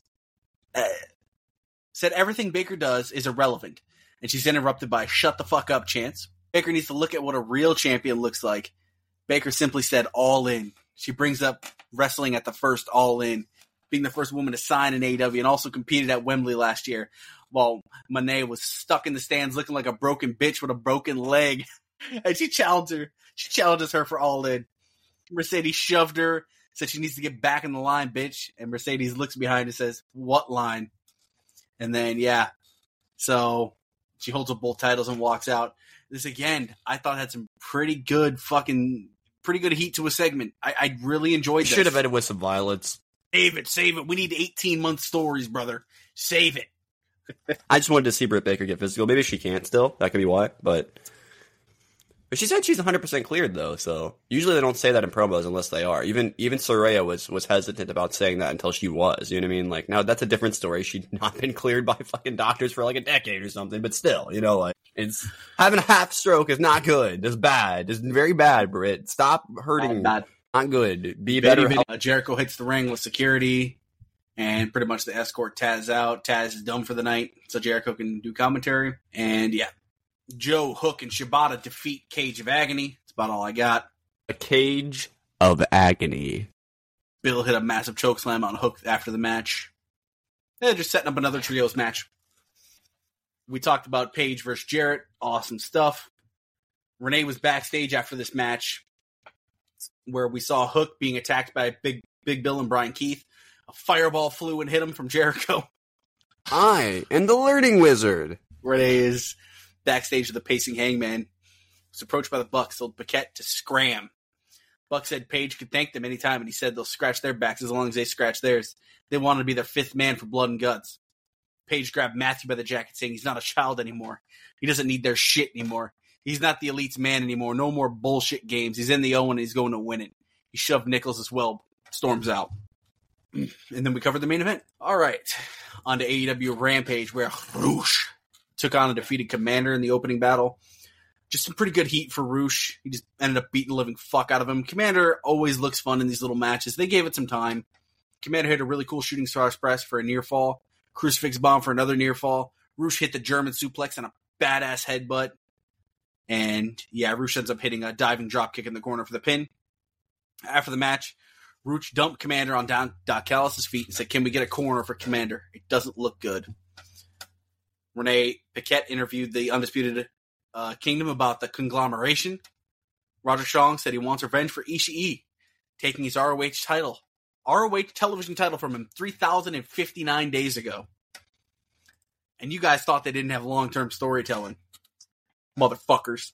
said everything Baker does is irrelevant. And she's interrupted by shut the fuck up chants. Baker needs to look at what a real champion looks like. Baker simply said all in. She brings up wrestling at the first All In, being the first woman to sign in AEW and also competed at Wembley last year, while Monet was stuck in the stands looking like a broken bitch with a broken leg. And she challenges her for All In. Mercedes shoved her, said she needs to get back in the line, bitch. And Mercedes looks behind and says, what line? And then, yeah. So she holds up both titles and walks out. This, again, I thought had some pretty good heat to a segment. I really enjoyed this. Should have ended with some violence. Save it. We need 18-month stories, brother. Save it. I just wanted to see Britt Baker get physical. Maybe she can't still. That could be why. But she said she's 100% cleared, though. So usually they don't say that in promos unless they are. Even Saraya was hesitant about saying that until she was. You know what I mean? Like, now that's a different story. She'd not been cleared by fucking doctors for like a decade or something. But still, you know, like, it's having a half stroke is not good. It's bad. It's very bad, Britt. Stop hurting. Not good. Be better. Jericho hits the ring with security, and pretty much the escort Taz out. Taz is done for the night, so Jericho can do commentary. And yeah, Joe, Hook, and Shibata defeat Cage of Agony. That's about all I got. A Cage of Agony. Bill hit a massive chokeslam on Hook after the match. They're just setting up another trios match. We talked about Paige versus Jarrett. Awesome stuff. Renee was backstage after this match, where we saw Hook being attacked by Big Bill and Brian Keith. A fireball flew and hit him from Jericho. I am the Learning Wizard. Renee is backstage with the pacing Hangman. Was approached by the Bucks, told Paquette to scram. Buck said Paige could thank them anytime, and he said they'll scratch their backs as long as they scratch theirs. They wanted to be their fifth man for Blood and Guts. Paige grabbed Matthew by the jacket, saying he's not a child anymore. He doesn't need their shit anymore. He's not the Elite's man anymore. No more bullshit games. He's in the O and he's going to win it. He shoved Nichols as well. Storms out. And then we covered the main event. All right. On to AEW Rampage, where Roosh took on a defeated Commander in the opening battle. Just some pretty good heat for Roosh. He just ended up beating the living fuck out of him. Commander always looks fun in these little matches. They gave it some time. Commander hit a really cool shooting star press for a near fall. Crucifix bomb for another near fall. Roosh hit the German suplex and a badass headbutt. And yeah, Roosh ends up hitting a diving drop kick in the corner for the pin. After the match, Roosh dumped Commander on Doc Callis' feet and said, can we get a corner for Commander? It doesn't look good. Renee Paquette interviewed the Undisputed Kingdom about the conglomeration. Roger Strong said he wants revenge for Ishii, taking his ROH title. ROH television title from him 3,059 days ago. And you guys thought they didn't have long-term storytelling. Motherfuckers.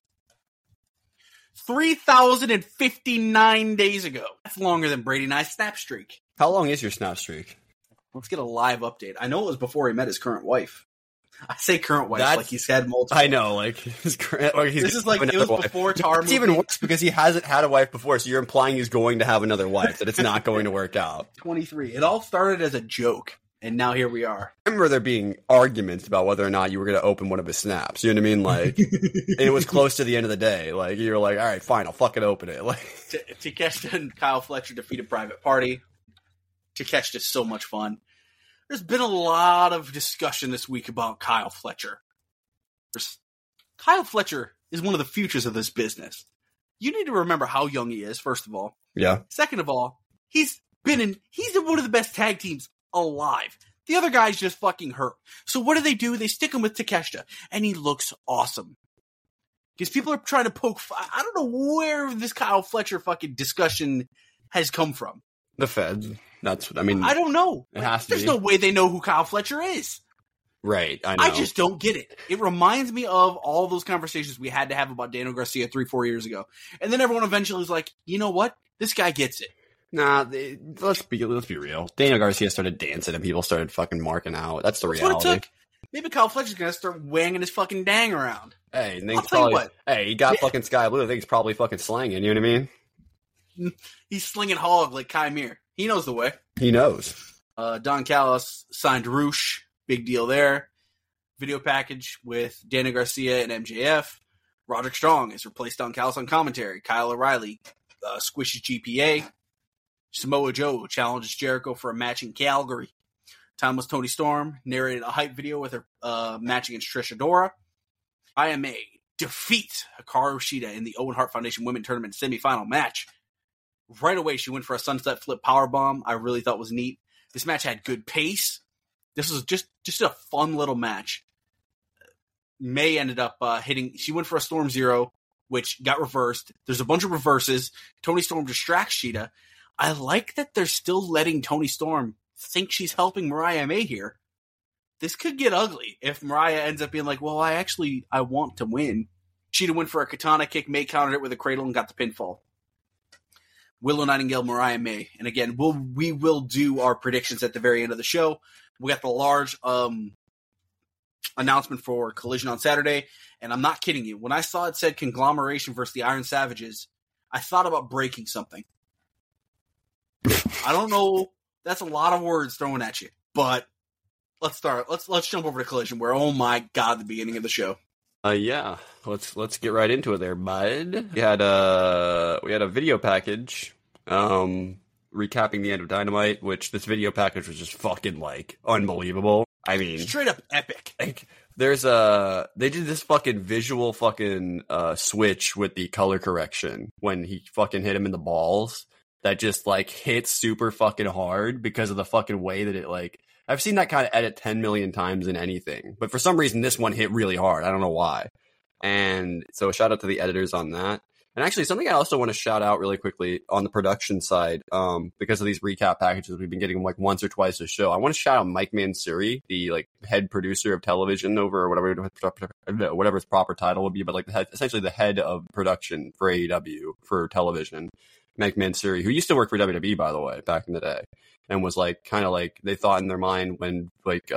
3,059 days ago. That's longer than Brady and I's snap streak. How long is your snap streak? Let's get a live update. I know it was before he met his current wife. I say current wife like he's had multiple. I know, like he's this is like it was wife. before Tar. It's even worse because he hasn't had a wife before, so you're implying he's going to have another wife. That it's not going to work out. 23. It all started as a joke, and now here we are. I remember there being arguments about whether or not you were going to open one of his snaps. You know what I mean? Like, and it was close to the end of the day. Like, you were like, all right, fine, I'll fucking open it. Like, Takeshita and Kyle Fletcher defeated Private Party. Takeshita's so much fun. There's been a lot of discussion this week about Kyle Fletcher. Kyle Fletcher is one of the futures of this business. You need to remember how young he is, first of all. Yeah. Second of all, he's he's in one of the best tag teams alive. The other guy's just fucking hurt. So what do? They stick him with Takeshita, and he looks awesome. Because people are trying to poke. I don't know where this Kyle Fletcher fucking discussion has come from. The Feds. That's what I mean. I don't know. It has to There's be. no way they know who Kyle Fletcher is. Right, I know. I just don't get it. It reminds me of all those conversations we had to have about Daniel Garcia 3-4 years ago. And then everyone eventually was like, you know what? This guy gets it. Nah, let's be real. Daniel Garcia started dancing and people started fucking marking out. That's the reality. That's what it took. Maybe Kyle Fletcher's gonna start wanging his fucking dang around. Hey, I'll tell you what. Hey, he got fucking Sky Blue. I think he's probably fucking slanging. You know what I mean? He's slinging hog like Kai Mir. He knows the way. He knows. Don Callis signed Roosh. Big deal there. Video package with Daniel Garcia and MJF. Roderick Strong has replaced Don Callis on commentary. Kyle O'Reilly squishes GPA. Samoa Joe challenges Jericho for a match in Calgary. Timeless Tony Storm narrated a hype video with her match against Trish Adora. IMA defeats Hikaru Shida in the Owen Hart Foundation Women Tournament semifinal match. Right away, she went for a sunset flip powerbomb. I really thought was neat. This match had good pace. This was just a fun little match. May ended up hitting. She went for a Storm Zero, which got reversed. There's a bunch of reverses. Tony Storm distracts Shida. I like that they're still letting Tony Storm think she's helping Mariah May here. This could get ugly if Mariah ends up being like, well, I want to win. Shida went for a katana kick. May countered it with a cradle and got the pinfall. Willow Nightingale, Mariah May. And again, we will do our predictions at the very end of the show. We got the large announcement for Collision on Saturday. And I'm not kidding you. When I saw it said Conglomeration versus the Iron Savages, I thought about breaking something. I don't know. That's a lot of words thrown at you. But let's start. Let's jump over to Collision where, oh my God, the beginning of the show. Yeah. Let's get right into it there, bud. We had a video package recapping the end of Dynamite, which this video package was just fucking like unbelievable. I mean, straight up epic. Like they did this fucking visual fucking switch with the color correction when he fucking hit him in the balls that just like hits super fucking hard because of the fucking way that it like. I've seen that kind of edit 10 million times in anything, but for some reason this one hit really hard. I don't know why. And so shout out to the editors on that. And actually something I also want to shout out really quickly on the production side, because of these recap packages, we've been getting them like once or twice a show. I want to shout out Mike Mansuri, the like head producer of television over or whatever his proper title would be, but like essentially the head of production for AEW for television. Mike Mansuri, who used to work for WWE, by the way, back in the day. And was like kind of like they thought in their mind when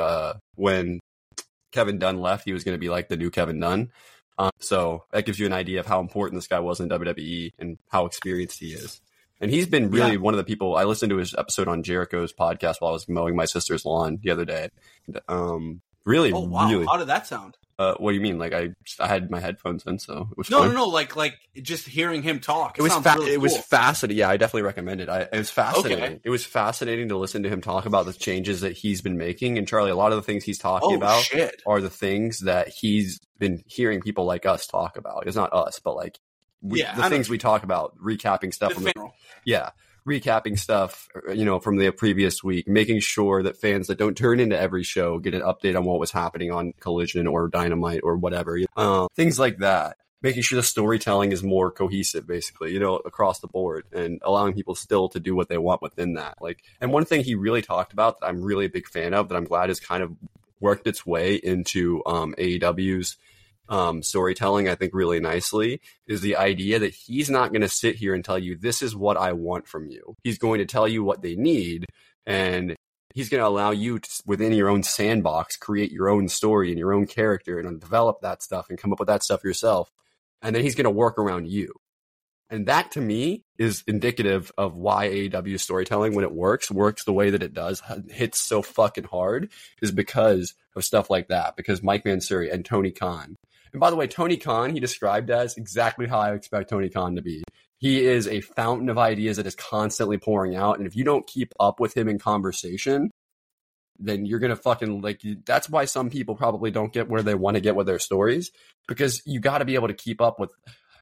Kevin Dunn left, he was going to be like the new Kevin Dunn. So that gives you an idea of how important this guy was in WWE and how experienced he is. And he's been really one of the people. I listened to his episode on Jericho's podcast while I was mowing my sister's lawn the other day. Really, oh wow, really. How did that sound? What do you mean? Like I had my headphones in, so it was fun. No. Like just hearing him talk. It was really it was fascinating. Yeah, I definitely recommend it. It was fascinating. Okay. It was fascinating to listen to him talk about the changes that he's been making. And Charlie, a lot of the things he's talking about are the things that he's been hearing people like us talk about. It's not us, but like the things we talk about, recapping stuff. Recapping stuff, from the previous week, making sure that fans that don't turn into every show get an update on what was happening on Collision or Dynamite or whatever. Things like that. Making sure the storytelling is more cohesive, basically, across the board and allowing people still to do what they want within that. And one thing he really talked about that I'm really a big fan of that I'm glad has kind of worked its way into AEW's storytelling, I think really nicely, is the idea that he's not going to sit here and tell you, this is what I want from you. He's going to tell you what they need, and he's going to allow you to, within your own sandbox, create your own story and your own character and develop that stuff and come up with that stuff yourself. And then he's going to work around you. And that, to me, is indicative of why AEW storytelling, when it works the way that it does, hits so fucking hard, is because of stuff like that. Because Mike Mansuri and Tony Khan. And by the way, Tony Khan, he described as exactly how I expect Tony Khan to be. He is a fountain of ideas that is constantly pouring out. And if you don't keep up with him in conversation, then you're going to fucking that's why some people probably don't get where they want to get with their stories, because you got to be able to keep up with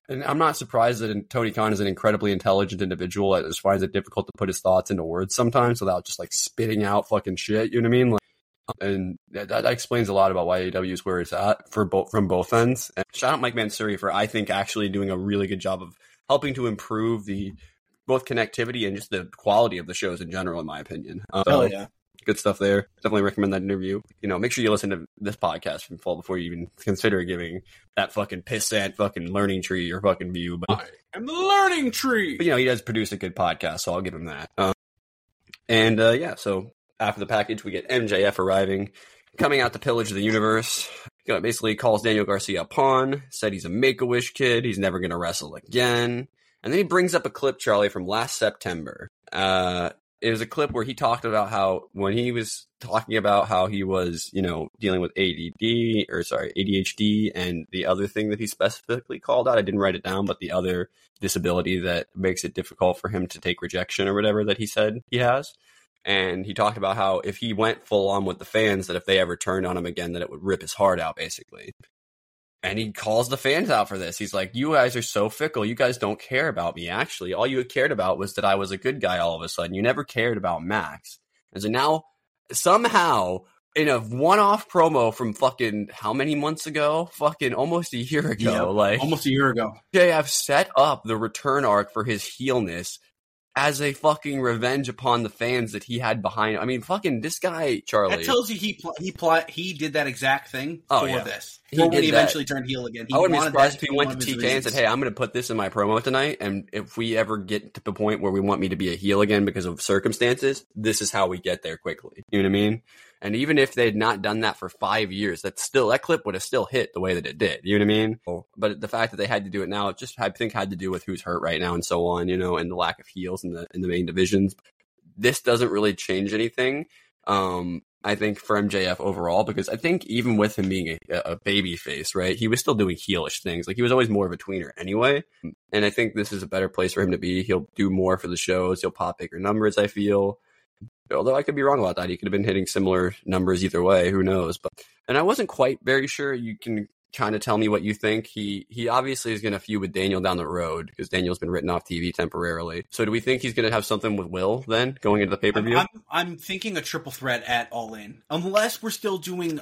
And I'm not surprised that Tony Khan is an incredibly intelligent individual that just finds it difficult to put his thoughts into words sometimes without just like spitting out fucking shit. You know what I mean? Like, and that explains a lot about why AEW is where it's at from both ends. And shout out Mike Mansouri for, I think, actually doing a really good job of helping to improve the both connectivity and just the quality of the shows in general, in my opinion. Yeah. Good stuff there. Definitely recommend that interview. You know, make sure you listen to this podcast in full before you even consider giving that fucking pissant fucking learning tree your fucking view. But I'm the learning tree. But, you know, he does produce a good podcast, so I'll give him that. So after the package, we get MJF arriving, coming out to pillage the universe. You know, basically calls Daniel Garcia a pawn, said he's a Make-A-Wish kid, he's never going to wrestle again. And then he brings up a clip, Charlie, from last September. It was a clip where he talked about how, when he was talking about how he was, you know, dealing with ADHD, and the other thing that he specifically called out, I didn't write it down, but the other disability that makes it difficult for him to take rejection or whatever that he said he has. And he talked about how if he went full on with the fans, that if they ever turned on him again, that it would rip his heart out, basically. And he calls the fans out for this. He's like, you guys are so fickle. You guys don't care about me, actually. All you cared about was that I was a good guy all of a sudden. You never cared about Max. And so now, somehow, in a one-off promo from fucking how many months ago? Fucking almost a year ago. Almost a year ago. JF set up the return arc for his heelness as a fucking revenge upon the fans that he had behind him. I mean, fucking this guy, Charlie. That tells you he did that exact thing this. He eventually turned heel again. I wouldn't be surprised if he went to TK and said, hey, I'm going to put this in my promo tonight, and if we ever get to the point where we want me to be a heel again because of circumstances, this is how we get there quickly. You know what I mean? And even if they had not done that for 5 years, that clip would have still hit the way that it did. You know what I mean? But the fact that they had to do it now, it just, I think, had to do with who's hurt right now and so on, you know, and the lack of heels in the main divisions. This doesn't really change anything, I think, for MJF overall, because I think even with him being a baby face, right, he was still doing heelish things. Like, he was always more of a tweener anyway. And I think this is a better place for him to be. He'll do more for the shows. He'll pop bigger numbers, I feel. Although I could be wrong about that. He could have been hitting similar numbers either way. Who knows? And I wasn't quite very sure. You can kind of tell me what you think. He obviously is going to feud with Daniel down the road because Daniel's been written off TV temporarily. So do we think he's going to have something with Will then going into the pay-per-view? I'm thinking a triple threat at All In. Unless we're still doing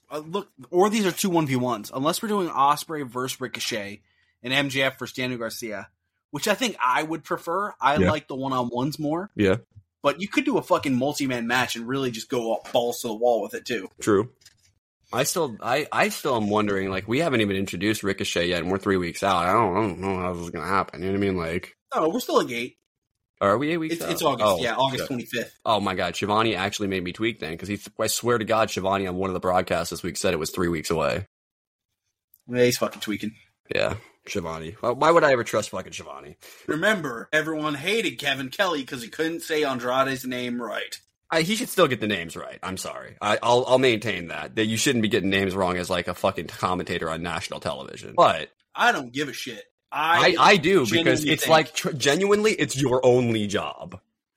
or these are 2 1v1s. Unless we're doing Ospreay versus Ricochet and MJF versus Daniel Garcia, which I think I would prefer. I like the one-on-ones more. Yeah. But you could do a fucking multi-man match and really just go balls to the wall with it too. True. I still am wondering, like, we haven't even introduced Ricochet yet, and we're 3 weeks out. I don't know how this is going to happen. You know what I mean? Like, no, we're still at 8. Are we 8 weeks out? It's August. August 25th. Oh my God, Shivani actually made me tweak then, because I swear to God, Shivani on one of the broadcasts this week said it was 3 weeks away. Yeah, he's fucking tweaking. Yeah, Shivani. Why would I ever trust fucking Shivani? Remember, everyone hated Kevin Kelly because he couldn't say Andrade's name right. He should still get the names right. I'm sorry. I'll maintain that you shouldn't be getting names wrong as like a fucking commentator on national television. But I don't give a shit. I do, because it's like genuinely, it's your only job.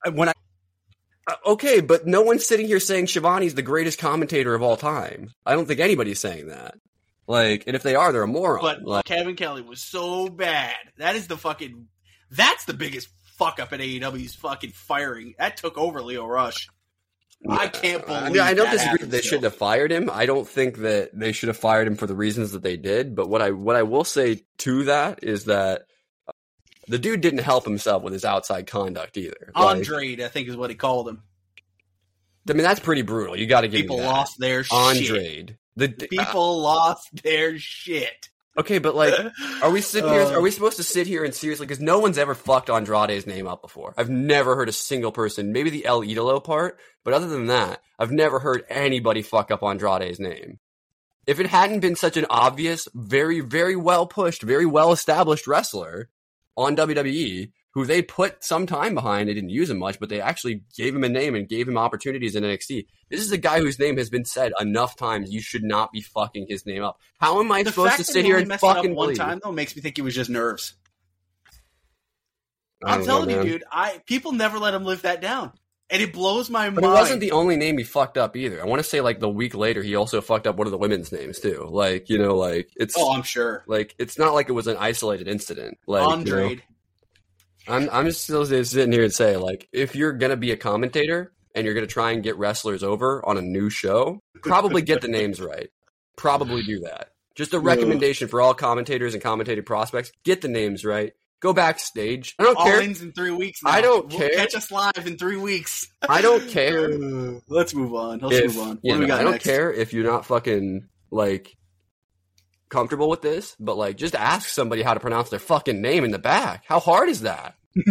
Okay, but no one's sitting here saying Shivani's the greatest commentator of all time. I don't think anybody's saying that. Like, and if they are, they're a moron. But like, Kevin Kelly was so bad. That's the biggest fuck up at AEW's fucking firing. That took over Leo Rush. I can't believe I don't disagree that they shouldn't have fired him. I don't think that they should have fired him for the reasons that they did. But what I will say to that is that the dude didn't help himself with his outside conduct either. Andrade, I think is what he called him. I mean, that's pretty brutal. You got to give people him that. Lost their Andrade. shit. People lost their shit. Okay, but like, are we supposed to sit here and seriously? Because no one's ever fucked Andrade's name up before. I've never heard a single person, maybe the El Idolo part, but other than that, I've never heard anybody fuck up Andrade's name. If it hadn't been such an obvious, very, very well pushed, very well established wrestler on WWE, who they put some time behind, they didn't use him much, but they actually gave him a name and gave him opportunities in NXT. This is a guy whose name has been said enough times. You should not be fucking his name up. How am I supposed to sit here and fucking one believe? time though makes me think it was just nerves. I'm telling you, dude. People never let him live that down. And it blows my mind. But it wasn't the only name he fucked up either. I want to say like the week later, he also fucked up one of the women's names too. Like, you know, like it's. Oh, I'm sure. Like, it's not like it was an isolated incident. Like, Andre. You know, I'm just still sitting here and say, like, if you're gonna be a commentator and you're gonna try and get wrestlers over on a new show, probably get the names right. Probably do that. Just a recommendation for all commentators and commentator prospects: get the names right. Go backstage. I don't care. All-ins in 3 weeks now. I don't care. Catch us live in 3 weeks. I don't care. Let's move on. Let's move on. What do we got I don't next? care if you're not fucking, like, comfortable with this, but, like, just ask somebody how to pronounce their fucking name in the back. How hard is that?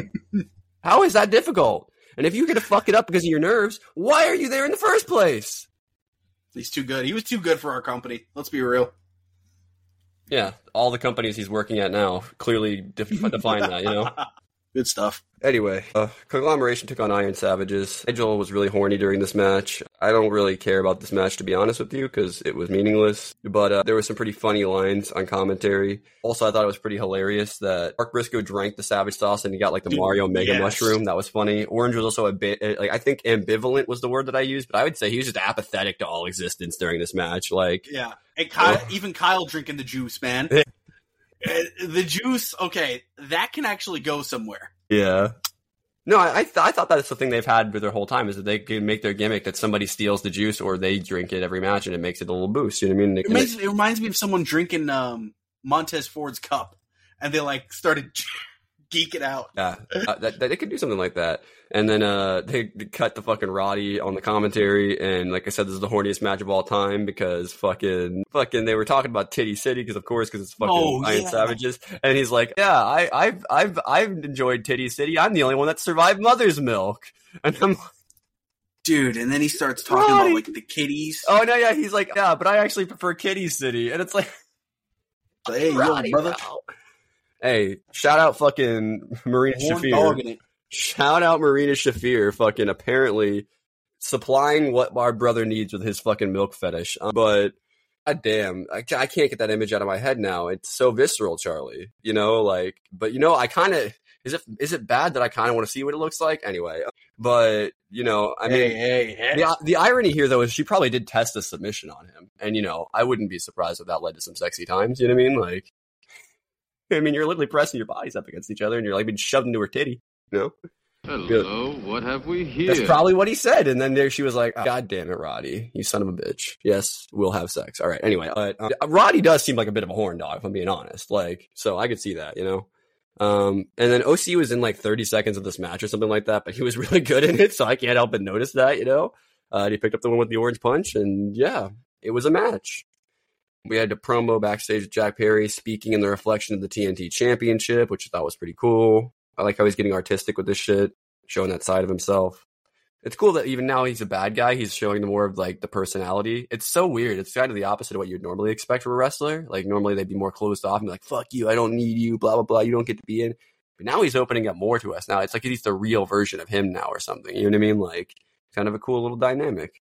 How is that difficult? And if you're going to fuck it up because of your nerves, why are you there in the first place? He's too good. He was too good for our company. Let's be real. Yeah, all the companies he's working at now clearly define that, you know? Good stuff. Anyway, Conglomeration took on Iron Savages. Nigel was really horny during this match. I don't really care about this match, to be honest with you, because it was meaningless. But there were some pretty funny lines on commentary. Also, I thought it was pretty hilarious that Mark Briscoe drank the Savage Sauce and he got like the Mario Mega Mushroom. That was funny. Orange was also a bit, like, I think ambivalent was the word that I used, but I would say he was just apathetic to all existence during this match. Like, yeah. And even Kyle drinking the juice, man. The juice, okay, that can actually go somewhere. Yeah. No, I thought that's the thing they've had for their whole time is that they can make their gimmick that somebody steals the juice or they drink it every match and it makes it a little boost. You know what I mean? It reminds me of someone drinking Montez Ford's cup and they like started geeking out. Yeah, they could do something like that. And then they cut the fucking Roddy on the commentary, and like I said, this is the horniest match of all time because fucking they were talking about Titty City because it's fucking Iron Savages, and he's like, yeah, I've enjoyed Titty City. I'm the only one that survived Mother's Milk, and I'm like, dude, and then he starts talking about like the kitties. Oh no, yeah, he's like, yeah, but I actually prefer Kitty City, and it's like, hey, Roddy, yo, brother. Bro. Hey, shout out fucking Marina Shafir. Shout out Marina Shafir, fucking apparently supplying what our brother needs with his fucking milk fetish. But goddamn, I can't get that image out of my head now. It's so visceral, Charlie. You know, like, but you know, I kind of is it bad that I kind of want to see what it looks like anyway? But you know, I mean, the irony here though is she probably did test a submission on him, and you know, I wouldn't be surprised if that led to some sexy times. You know what I mean? Like, I mean, you're literally pressing your bodies up against each other, and you're like being shoved into her titty. You know? Hello, good. What have we here? That's probably what he said. And then there she was like, oh, God damn it, Roddy, you son of a bitch. Yes, we'll have sex. All right. Anyway, but Roddy does seem like a bit of a horn dog, if I'm being honest. Like, so I could see that, you know? And then OC was in like 30 seconds of this match or something like that, but he was really good in it. So I can't help but notice that, you know? He picked up the one with the orange punch and yeah, it was a match. We had a promo backstage with Jack Perry speaking in the reflection of the TNT Championship, which I thought was pretty cool. I like how he's getting artistic with this shit, showing that side of himself. It's cool that even now he's a bad guy, he's showing the more of like the personality. It's so weird. It's kind of the opposite of what you'd normally expect from a wrestler. Like normally they'd be more closed off and be like, fuck you, I don't need you, blah, blah, blah, you don't get to be in. But now he's opening up more to us. Now it's like he's the real version of him now or something. You know what I mean? Like kind of a cool little dynamic.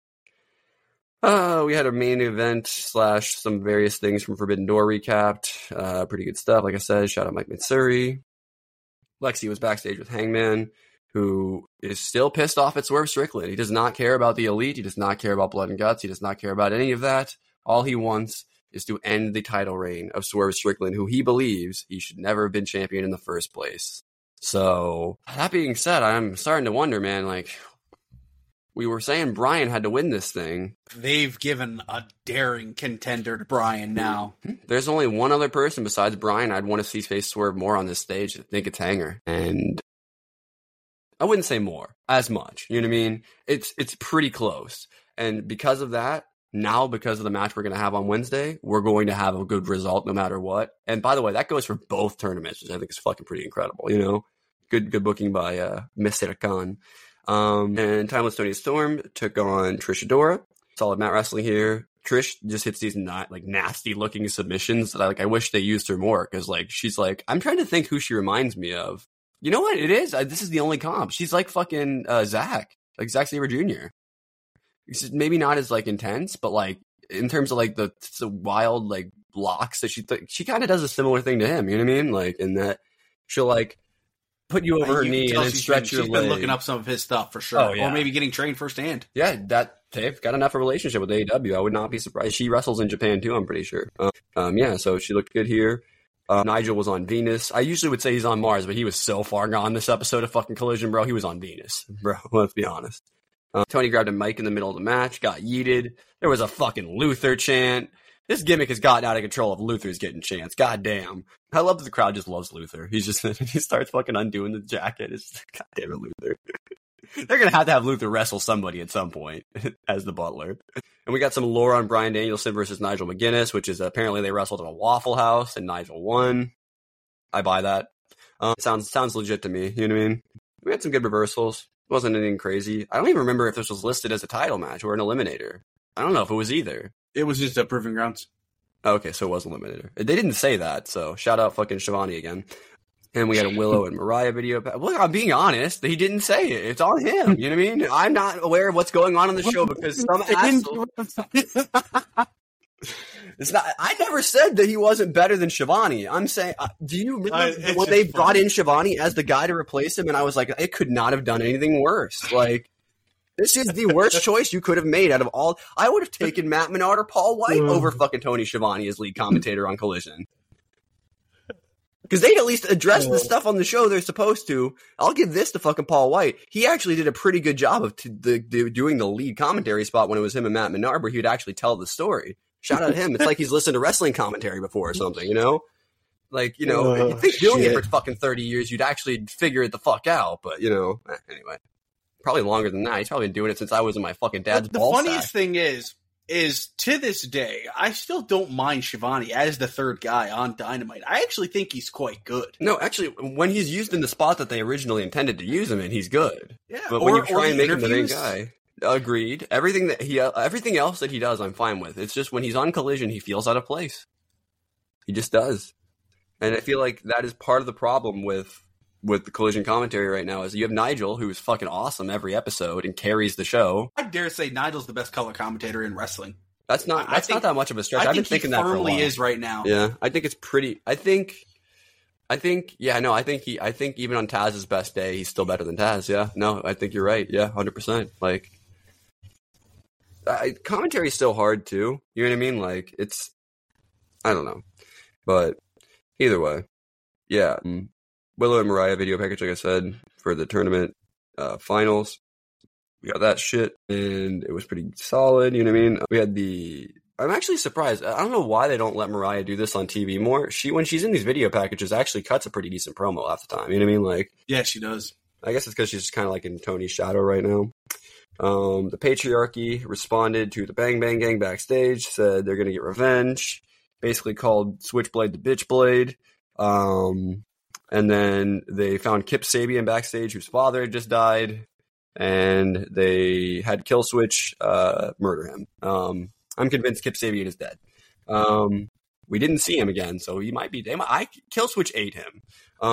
We had a main event / some various things from Forbidden Door recapped. Pretty good stuff. Like I said, shout out Mike Mitsuri. Lexi was backstage with Hangman, who is still pissed off at Swerve Strickland. He does not care about the Elite. He does not care about Blood and Guts. He does not care about any of that. All he wants is to end the title reign of Swerve Strickland, who he believes he should never have been champion in the first place. So, that being said, I'm starting to wonder, man, like, we were saying Bryan had to win this thing. They've given a daring contender to Bryan now. There's only one other person besides Bryan I'd want to see face Swerve more on this stage. I think it's Hanger. And I wouldn't say more, as much. You know what I mean? It's pretty close. And because of that, now because of the match we're going to have on Wednesday, we're going to have a good result no matter what. And by the way, that goes for both tournaments, which I think is fucking pretty incredible. You know? Good booking by Mr. Khan. And Timeless Toni Storm took on Trish Adora. Solid mat wrestling here. Trish just hits these nasty looking submissions that I wish they used her more because like she's like I'm trying to think who she reminds me of. You know what it is? This is the only comp. She's like fucking Zack Sabre Jr. It's maybe not as like intense, but like in terms of like the wild like blocks that she kind of does a similar thing to him. You know what I mean? Like in that she'll like put you over her You can knee tell and then stretch your she's leg. been looking up some of his stuff for sure. Oh, yeah. Or maybe getting trained firsthand. Yeah, they've got enough of a relationship with AEW. I would not be surprised. She wrestles in Japan too, I'm pretty sure. Yeah, so she looked good here. Nigel was on Venus. I usually would say he's on Mars, but he was so far gone this episode of fucking Collision, bro. He was on Venus, bro. Let's be honest. Tony grabbed a mic in the middle of the match, got yeeted. There was a fucking Luther chant. This gimmick has gotten out of control if Luther's getting chants. God damn. I love that the crowd just loves Luther. He starts fucking undoing the jacket. It's God damn it, Luther. They're going to have Luther wrestle somebody at some point as the butler. And we got some lore on Bryan Danielson versus Nigel McGuinness, which is apparently they wrestled in a Waffle House and Nigel won. I buy that. Sounds legit to me. You know what I mean? We had some good reversals. It wasn't anything crazy. I don't even remember if this was listed as a title match or an eliminator. I don't know if it was either. It was just a proving grounds. Okay, so it was eliminator. They didn't say that, so shout out fucking Shivani again. And we had a Willow and Mariah video. Look, I'm being honest. He didn't say it. It's on him. You know what I mean? I'm not aware of what's going on in the show because some asshole... It's not. I never said that he wasn't better than Shivani. I'm saying, do you remember when they brought in Shivani as the guy to replace him? And I was like, it could not have done anything worse. Like, this is the worst choice you could have made out of all. I would have taken Matt Menard or Paul White over fucking Tony Schiavone as lead commentator on Collision. Because they'd at least address the stuff on the show they're supposed to. I'll give this to fucking Paul White. He actually did a pretty good job of doing the lead commentary spot when it was him and Matt Menard, where he would actually tell the story. Shout out to him. It's like he's listened to wrestling commentary before or something, you know? Like, you know, you'd think doing it for fucking 30 years, you'd actually figure it the fuck out. But, you know, anyway. Probably longer than that. He's probably been doing it since I was in my fucking dad's ball sack. The funniest thing is to this day, I still don't mind Shivani as the third guy on Dynamite. I actually think he's quite good. No, actually, when he's used in the spot that they originally intended to use him in, he's good. Yeah, but when you try and make him the main guy, agreed. Everything else that he does, I'm fine with. It's just when he's on Collision, he feels out of place. He just does. And I feel like that is part of the problem with the Collision commentary right now is you have Nigel, who is fucking awesome every episode and carries the show. I dare say Nigel's the best color commentator in wrestling. That's not that much of a stretch. I've been thinking that for a while. He firmly is right now. Yeah, I think it's pretty. I think even on Taz's best day, he's still better than Taz. Yeah, no, I think you're right. Yeah, 100%. Like, commentary is still hard too. You know what I mean? Like, I don't know, but either way, yeah. Willow and Mariah video package, like I said, for the tournament finals. We got that shit, and it was pretty solid, you know what I mean? We had I'm actually surprised. I don't know why they don't let Mariah do this on TV more. When she's in these video packages, actually cuts a pretty decent promo half the time, you know what I mean? Like, yeah, she does. I guess it's because she's kind of like in Tony's shadow right now. The Patriarchy responded to the Bang Bang Gang backstage, said they're going to get revenge, basically called Switchblade the Bitch Blade. And then they found Kip Sabian backstage, whose father had just died, and they had Killswitch murder him. I'm convinced Kip Sabian is dead. We didn't see him again, so he might be. Killswitch ate him.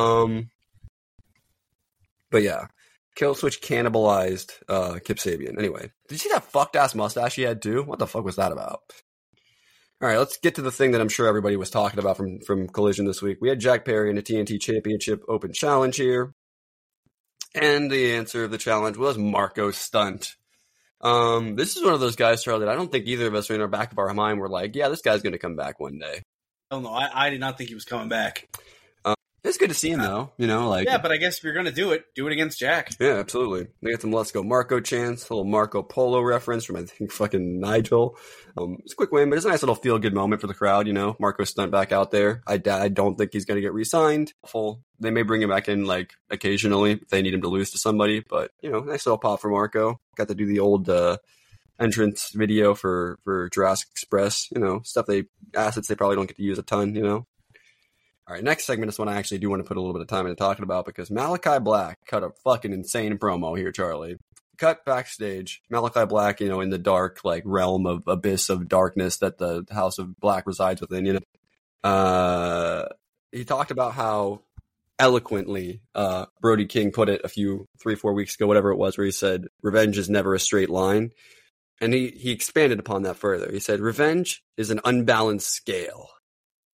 But yeah, Killswitch cannibalized Kip Sabian. Anyway, did you see that fucked ass mustache he had too? What the fuck was that about? All right, let's get to the thing that I'm sure everybody was talking about from Collision this week. We had Jack Perry in a TNT Championship Open Challenge here. And the answer of the challenge was Marco Stunt. This is one of those guys, Charlie, that I don't think either of us in our back of our mind were like, yeah, this guy's going to come back one day. Oh, no, I did not think he was coming back. It's good to see him, though. You know, like, yeah, but I guess if you're going to do it against Jack. Yeah, absolutely. They got some Let's Go Marco chants, a little Marco Polo reference from, I think, fucking Nigel. It's a quick win, but it's a nice little feel-good moment for the crowd, you know. Marco Stunt back out there. I don't think he's going to get re-signed. They may bring him back in, like, occasionally if they need him to lose to somebody, but, you know, nice little pop for Marco. Got to do the old entrance video for Jurassic Express, you know, assets they probably don't get to use a ton, you know. All right, next segment is one I actually do want to put a little bit of time into talking about because Malachi Black cut a fucking insane promo here, Charlie. Cut backstage, Malachi Black, you know, in the dark, like, realm of abyss of darkness that the House of Black resides within, you know. He talked about how eloquently Brody King put it 3-4 weeks ago, whatever it was, where he said, revenge is never a straight line. And he expanded upon that further. He said, revenge is an unbalanced scale,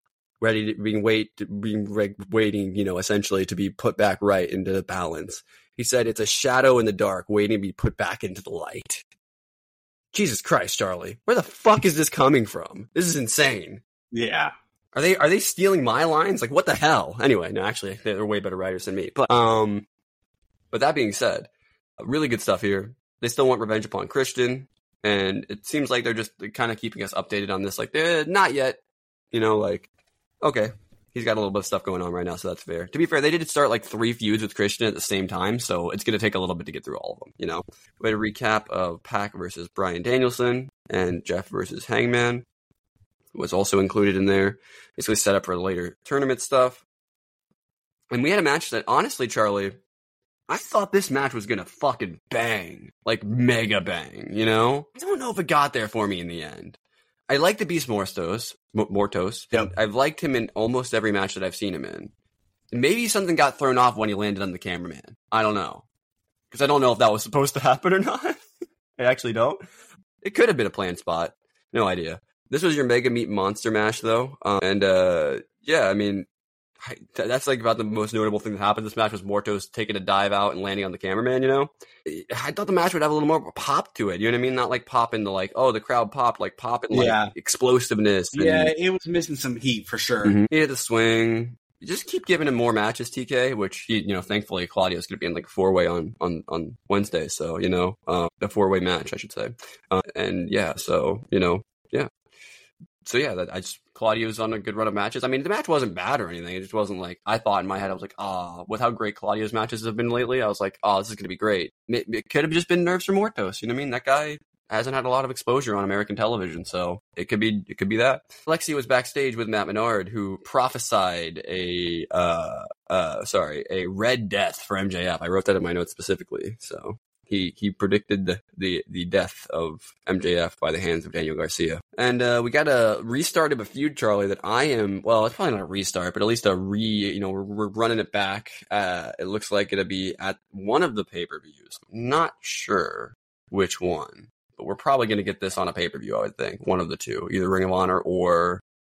being waiting, essentially to be put back right into the balance. He said it's a shadow in the dark waiting to be put back into the light. Jesus Christ, Charlie. Where the fuck is this coming from? This is insane. Yeah. Are they stealing my lines? Like, what the hell? Anyway, no, actually, they're way better writers than me. But that being said, really good stuff here. They still want revenge upon Christian, and it seems like they're just kind of keeping us updated on this. Like, not yet. Okay, he's got a little bit of stuff going on right now, so that's fair. To be fair, they did start like 3 feuds with Christian at the same time, so it's going to take a little bit to get through all of them, We had a recap of Pac versus Bryan Danielson and Jeff versus Hangman. Was also included in there. Basically set up for later tournament stuff. And we had a match that, honestly, Charlie, I thought this match was going to fucking bang. Like, mega bang, I don't know if it got there for me in the end. I like the Beast Mortos. Yep. I've liked him in almost every match that I've seen him in. Maybe something got thrown off when he landed on the cameraman. I don't know. Because I don't know if that was supposed to happen or not. I actually don't. It could have been a planned spot. No idea. This was your Mega Meat Monster match, though. Yeah, I mean, that's like about the most notable thing that happened. This match was Mortos taking a dive out and landing on the cameraman, I thought the match would have a little more pop to it, you know what I mean? Not like pop into like, oh, the crowd popped, like pop in like explosiveness. Yeah, it was missing some heat for sure. Mm-hmm. He had the swing. You just keep giving him more matches, TK, which, thankfully Claudio's going to be in like a 4-way on Wednesday. So, a 4-way match, I should say. Claudio's on a good run of matches. I mean, the match wasn't bad or anything. It just wasn't like, I thought in my head, I was like, with how great Claudio's matches have been lately, I was like, this is going to be great. It could have just been nerves for Mortos. You know what I mean? That guy hasn't had a lot of exposure on American television, so it could be that. Lexi was backstage with Matt Menard, who prophesied a red death for MJF. I wrote that in my notes specifically, so. He predicted the death of MJF by the hands of Daniel Garcia. And we got a restart of a feud, Charlie, that it's probably not a restart, but at least we're running it back. It looks like it'll be at one of the pay-per-views. Not sure which one, but we're probably going to get this on a pay-per-view, I would think. One of the two, either Ring of Honor or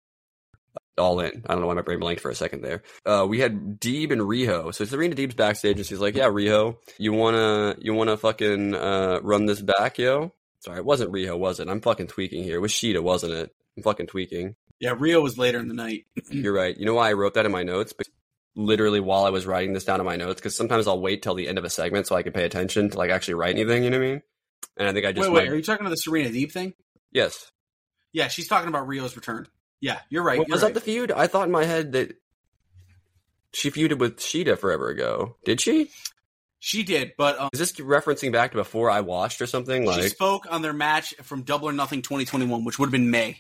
All In. I don't know why my brain blanked for a second there. We had Deeb and Riho. So Serena Deeb's backstage and she's like, yeah, Riho, you wanna fucking run this back, yo? Sorry, it wasn't Riho, was it? I'm fucking tweaking here. It was Shida, wasn't it? I'm fucking tweaking. Yeah, Riho was later in the night. You're right. You know why I wrote that in my notes? Because literally while I was writing this down in my notes, because sometimes I'll wait till the end of a segment so I can pay attention to like actually write anything, you know what I mean? And I think I just Wait, are you talking about the Serena Deeb thing? Yes. Yeah, she's talking about Rio's return. Yeah, you're right. Was that the feud? I thought in my head that she feuded with Shida forever ago. Did she? She did, but is this referencing back to before I watched or something? She spoke on their match from Double or Nothing 2021, which would have been May.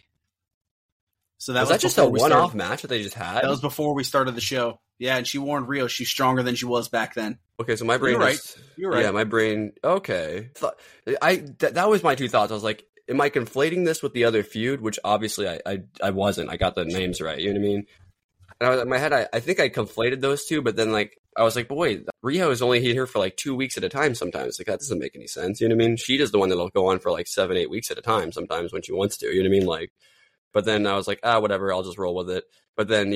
So was that just a one-off match that they just had? That was before we started the show. Yeah, and she warned Riho she's stronger than she was back then. Okay, so my brain. You're right. Yeah, my brain. Okay, that was my two thoughts. I was like, am I conflating this with the other feud? Which obviously I wasn't. I got the names right. You know what I mean? And in my head, I think I conflated those two, but then like I was like, but wait, Riho is only here for like 2 weeks at a time sometimes. Like that doesn't make any sense. You know what I mean? She is the one that'll go on for like 7-8 weeks at a time sometimes when she wants to. You know what I mean? Like, but then I was like, whatever, I'll just roll with it. But then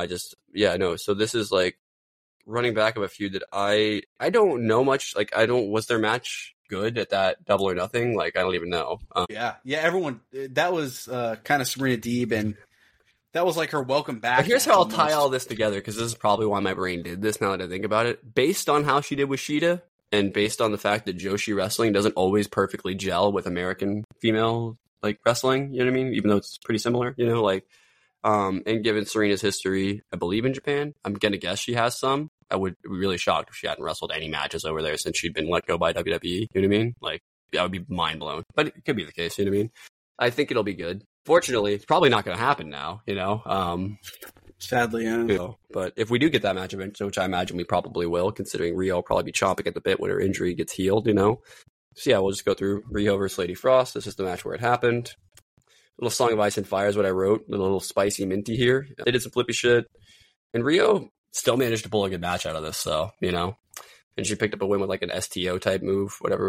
so this is like running back of a feud that I don't know much. Like was their match good at that Double or Nothing? Like I don't even know. Yeah, everyone, that was kind of Serena Deeb, and that was like her welcome back. But here's how I'll tie all this together, because this is probably why my brain did this now that I think about it. Based on how she did with Shida, and based on the fact that Joshi wrestling doesn't always perfectly gel with American female like wrestling, you know what I mean? Even though it's pretty similar, you know, like and given Serena's history, I believe in Japan, I'm gonna guess she has some. I would be really shocked if she hadn't wrestled any matches over there since she'd been let go by WWE. You know what I mean? Like, that would be mind blown. But it could be the case, you know what I mean? I think it'll be good. Fortunately, it's probably not going to happen now, you know? Sadly, yeah. You know, but if we do get that match eventually, which I imagine we probably will, considering Riho will probably be chomping at the bit when her injury gets healed, you know? So yeah, we'll just go through Riho versus Lady Frost. This is the match where it happened. Little Song of Ice and Fire is what I wrote. A little spicy minty here. They did some flippy shit. And Riho still managed to pull a good match out of this, so, you know. And she picked up a win with like an STO type move, whatever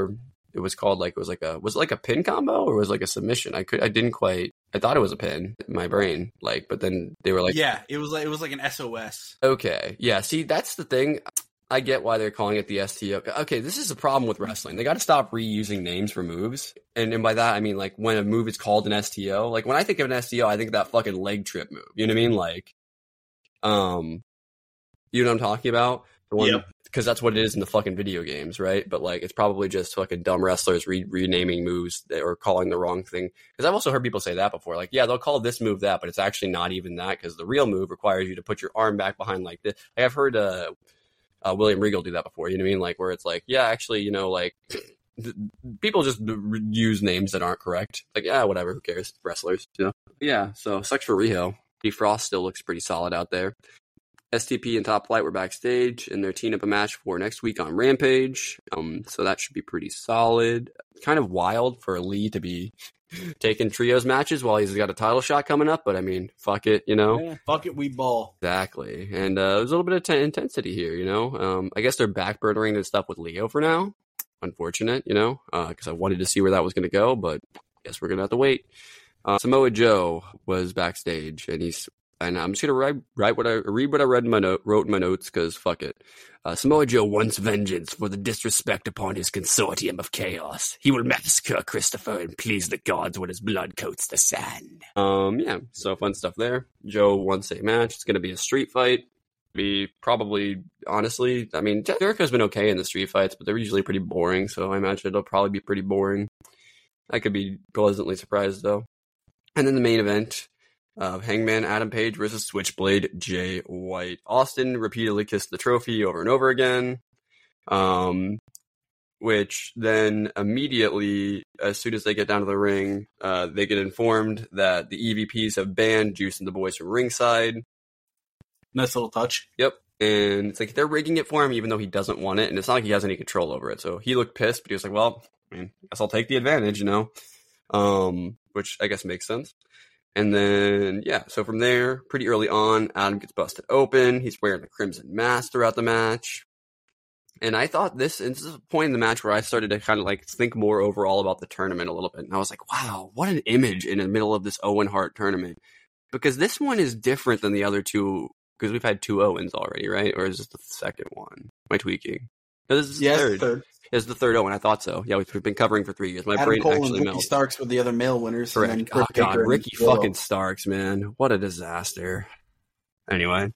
it was called like, was it like a pin combo or was it like a submission? I thought it was a pin in my brain, like, but then they were like, yeah, it was like an SOS. Okay. Yeah. See, that's the thing. I get why they're calling it the STO. Okay, this is a problem with wrestling. They got to stop reusing names for moves. And by that, I mean, like, when a move is called an STO, like, when I think of an STO, I think of that fucking leg trip move. You know what I mean? Like, you know what I'm talking about? The one, Yep. Because that's what it is in the fucking video games, right? But, like, it's probably just fucking dumb wrestlers renaming moves or calling the wrong thing. Because I've also heard people say that before. Like, yeah, they'll call this move that, but it's actually not even that because the real move requires you to put your arm back behind like this. Like, I've heard, William Regal do that before, you know what I mean? Like, where it's like, yeah, actually, you know, like, people just use names that aren't correct. Like, yeah, whatever, who cares? Wrestlers, you know? Yeah, so sucks for Riho. Defrost still looks pretty solid out there. STP and Top Flight were backstage, and they're teeing up a match for next week on Rampage. So that should be pretty solid. Kind of wild for Lee to be taking trios matches while he's got a title shot coming up, but I mean, fuck it, you know? Yeah, fuck it, we ball. Exactly. And there's a little bit of intensity here, you know? I guess they're backburnering the stuff with Leo for now. Unfortunate, you know? Because I wanted to see where that was going to go, but I guess we're going to have to wait. Samoa Joe was backstage, and I'm just gonna read what I wrote in my notes because fuck it. Samoa Joe wants vengeance for the disrespect upon his consortium of chaos. He will massacre Christopher and please the gods when his blood coats the sand. Yeah, so fun stuff there. Joe wants a match. It's gonna be a street fight. Be probably, honestly, I mean, Jericho's been okay in the street fights, but they're usually pretty boring. So I imagine it'll probably be pretty boring. I could be pleasantly surprised though. And then the main event. Hangman Adam Page versus Switchblade Jay White. Austin repeatedly kissed the trophy over and over again, which then immediately, as soon as they get down to the ring, they get informed that the EVPs have banned Juice and the boys from ringside. Nice little touch. Yep. And it's like they're rigging it for him even though he doesn't want it, and it's not like he has any control over it. So he looked pissed, but he was like, well, I mean, I guess I'll take the advantage, you know? Which I guess makes sense. And then, yeah, so from there, pretty early on, Adam gets busted open. He's wearing the Crimson Mask throughout the match. And I thought this is a point in the match where I started to kind of like think more overall about the tournament a little bit. And I was like, wow, what an image in the middle of this Owen Hart tournament. Because this one is different than the other two, because we've had two Owens already, right? Or is this the second one? Am I tweaking? No, this is the third. It's the third Owen. I thought so. Yeah, we've been covering for 3 years. My Adam brain Cole actually and Ricky melted. Starks were the other male winners. Correct. And Oh, God, Baker Ricky and Willow. fucking Starks, man. What a disaster. Anyway,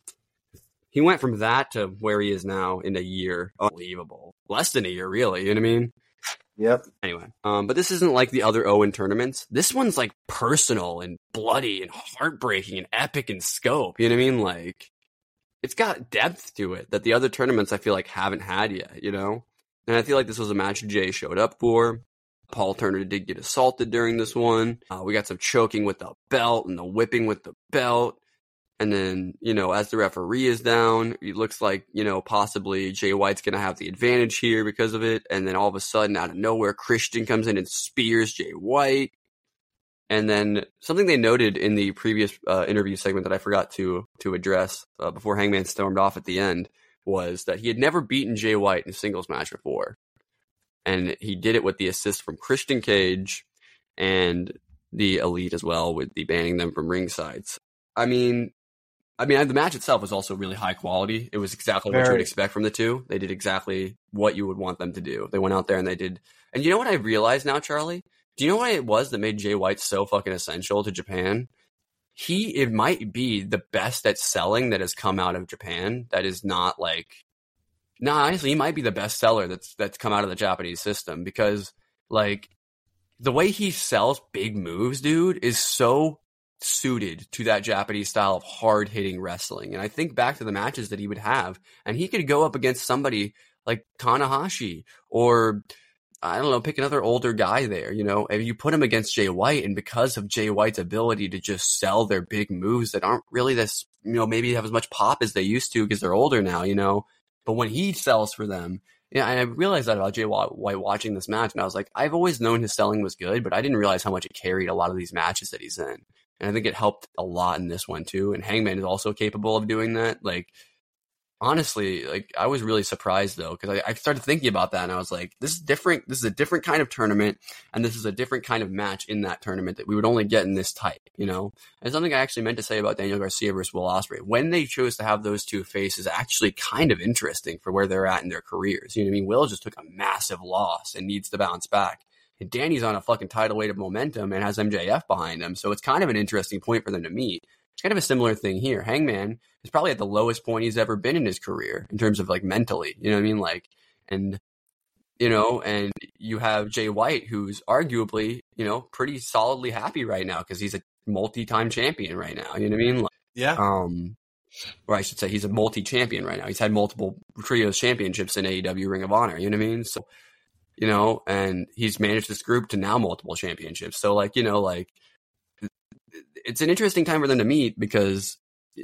he went from that to where he is now in a year. Unbelievable. Less than a year, really. You know what I mean? Yep. Anyway, but this isn't like the other Owen tournaments. This one's like personal and bloody and heartbreaking and epic in scope. You know what I mean? Like, it's got depth to it that the other tournaments I feel like haven't had yet, you know? And I feel like this was a match Jay showed up for. Paul Turner did get assaulted during this one. We got some choking with the belt and the whipping with the belt. And then, you know, as the referee is down, it looks like, you know, possibly Jay White's going to have the advantage here because of it. And then all of a sudden, out of nowhere, Christian comes in and spears Jay White. And then something they noted in the previous interview segment that I forgot to address before Hangman stormed off at the end was that he had never beaten Jay White in a singles match before. And he did it with the assist from Christian Cage and the Elite as well, with the banning them from ringside. So, I mean, the match itself was also really high quality. It was exactly what you would expect from the two. They did exactly what you would want them to do. They went out there and they did. And you know what I realized now, Charlie? Do you know what it was that made Jay White so fucking essential to Japan? It might be the best at selling that has come out of Japan. That is not like, honestly, he might be the best seller that's come out of the Japanese system, because like the way he sells big moves, dude, is so suited to that Japanese style of hard hitting wrestling. And I think back to the matches that he would have, and he could go up against somebody like Tanahashi or, I don't know, pick another older guy there, you know, and you put him against Jay White, and because of Jay White's ability to just sell their big moves that aren't really this, you know, maybe have as much pop as they used to because they're older now, you know, but when he sells for them, yeah, and I realized that about Jay White watching this match, and I was like, I've always known his selling was good, but I didn't realize how much it carried a lot of these matches that he's in. And I think it helped a lot in this one too. And Hangman is also capable of doing that. Like, honestly, like, I was really surprised though, because I started thinking about that and I was like, this is different. This is a different kind of tournament, and this is a different kind of match in that tournament that we would only get in this type, you know? And something I actually meant to say about Daniel Garcia versus Will Ospreay, when they chose to have those two faces, actually kind of interesting for where they're at in their careers. You know what I mean? Will just took a massive loss and needs to bounce back. And Danny's on a fucking tidal wave of momentum and has MJF behind him, so it's kind of an interesting point for them to meet. It's kind of a similar thing here. Hangman is probably at the lowest point he's ever been in his career in terms of like mentally, you know what I mean? Like, and, you know, and you have Jay White, who's arguably, you know, pretty solidly happy right now because he's a multi-time champion right now. You know what I mean? Like, Yeah. Or I should say he's a multi-champion right now. He's had multiple trios championships in AEW Ring of Honor. You know what I mean? So, you know, and he's managed this group to now multiple championships. So like, you know, like, it's an interesting time for them to meet because,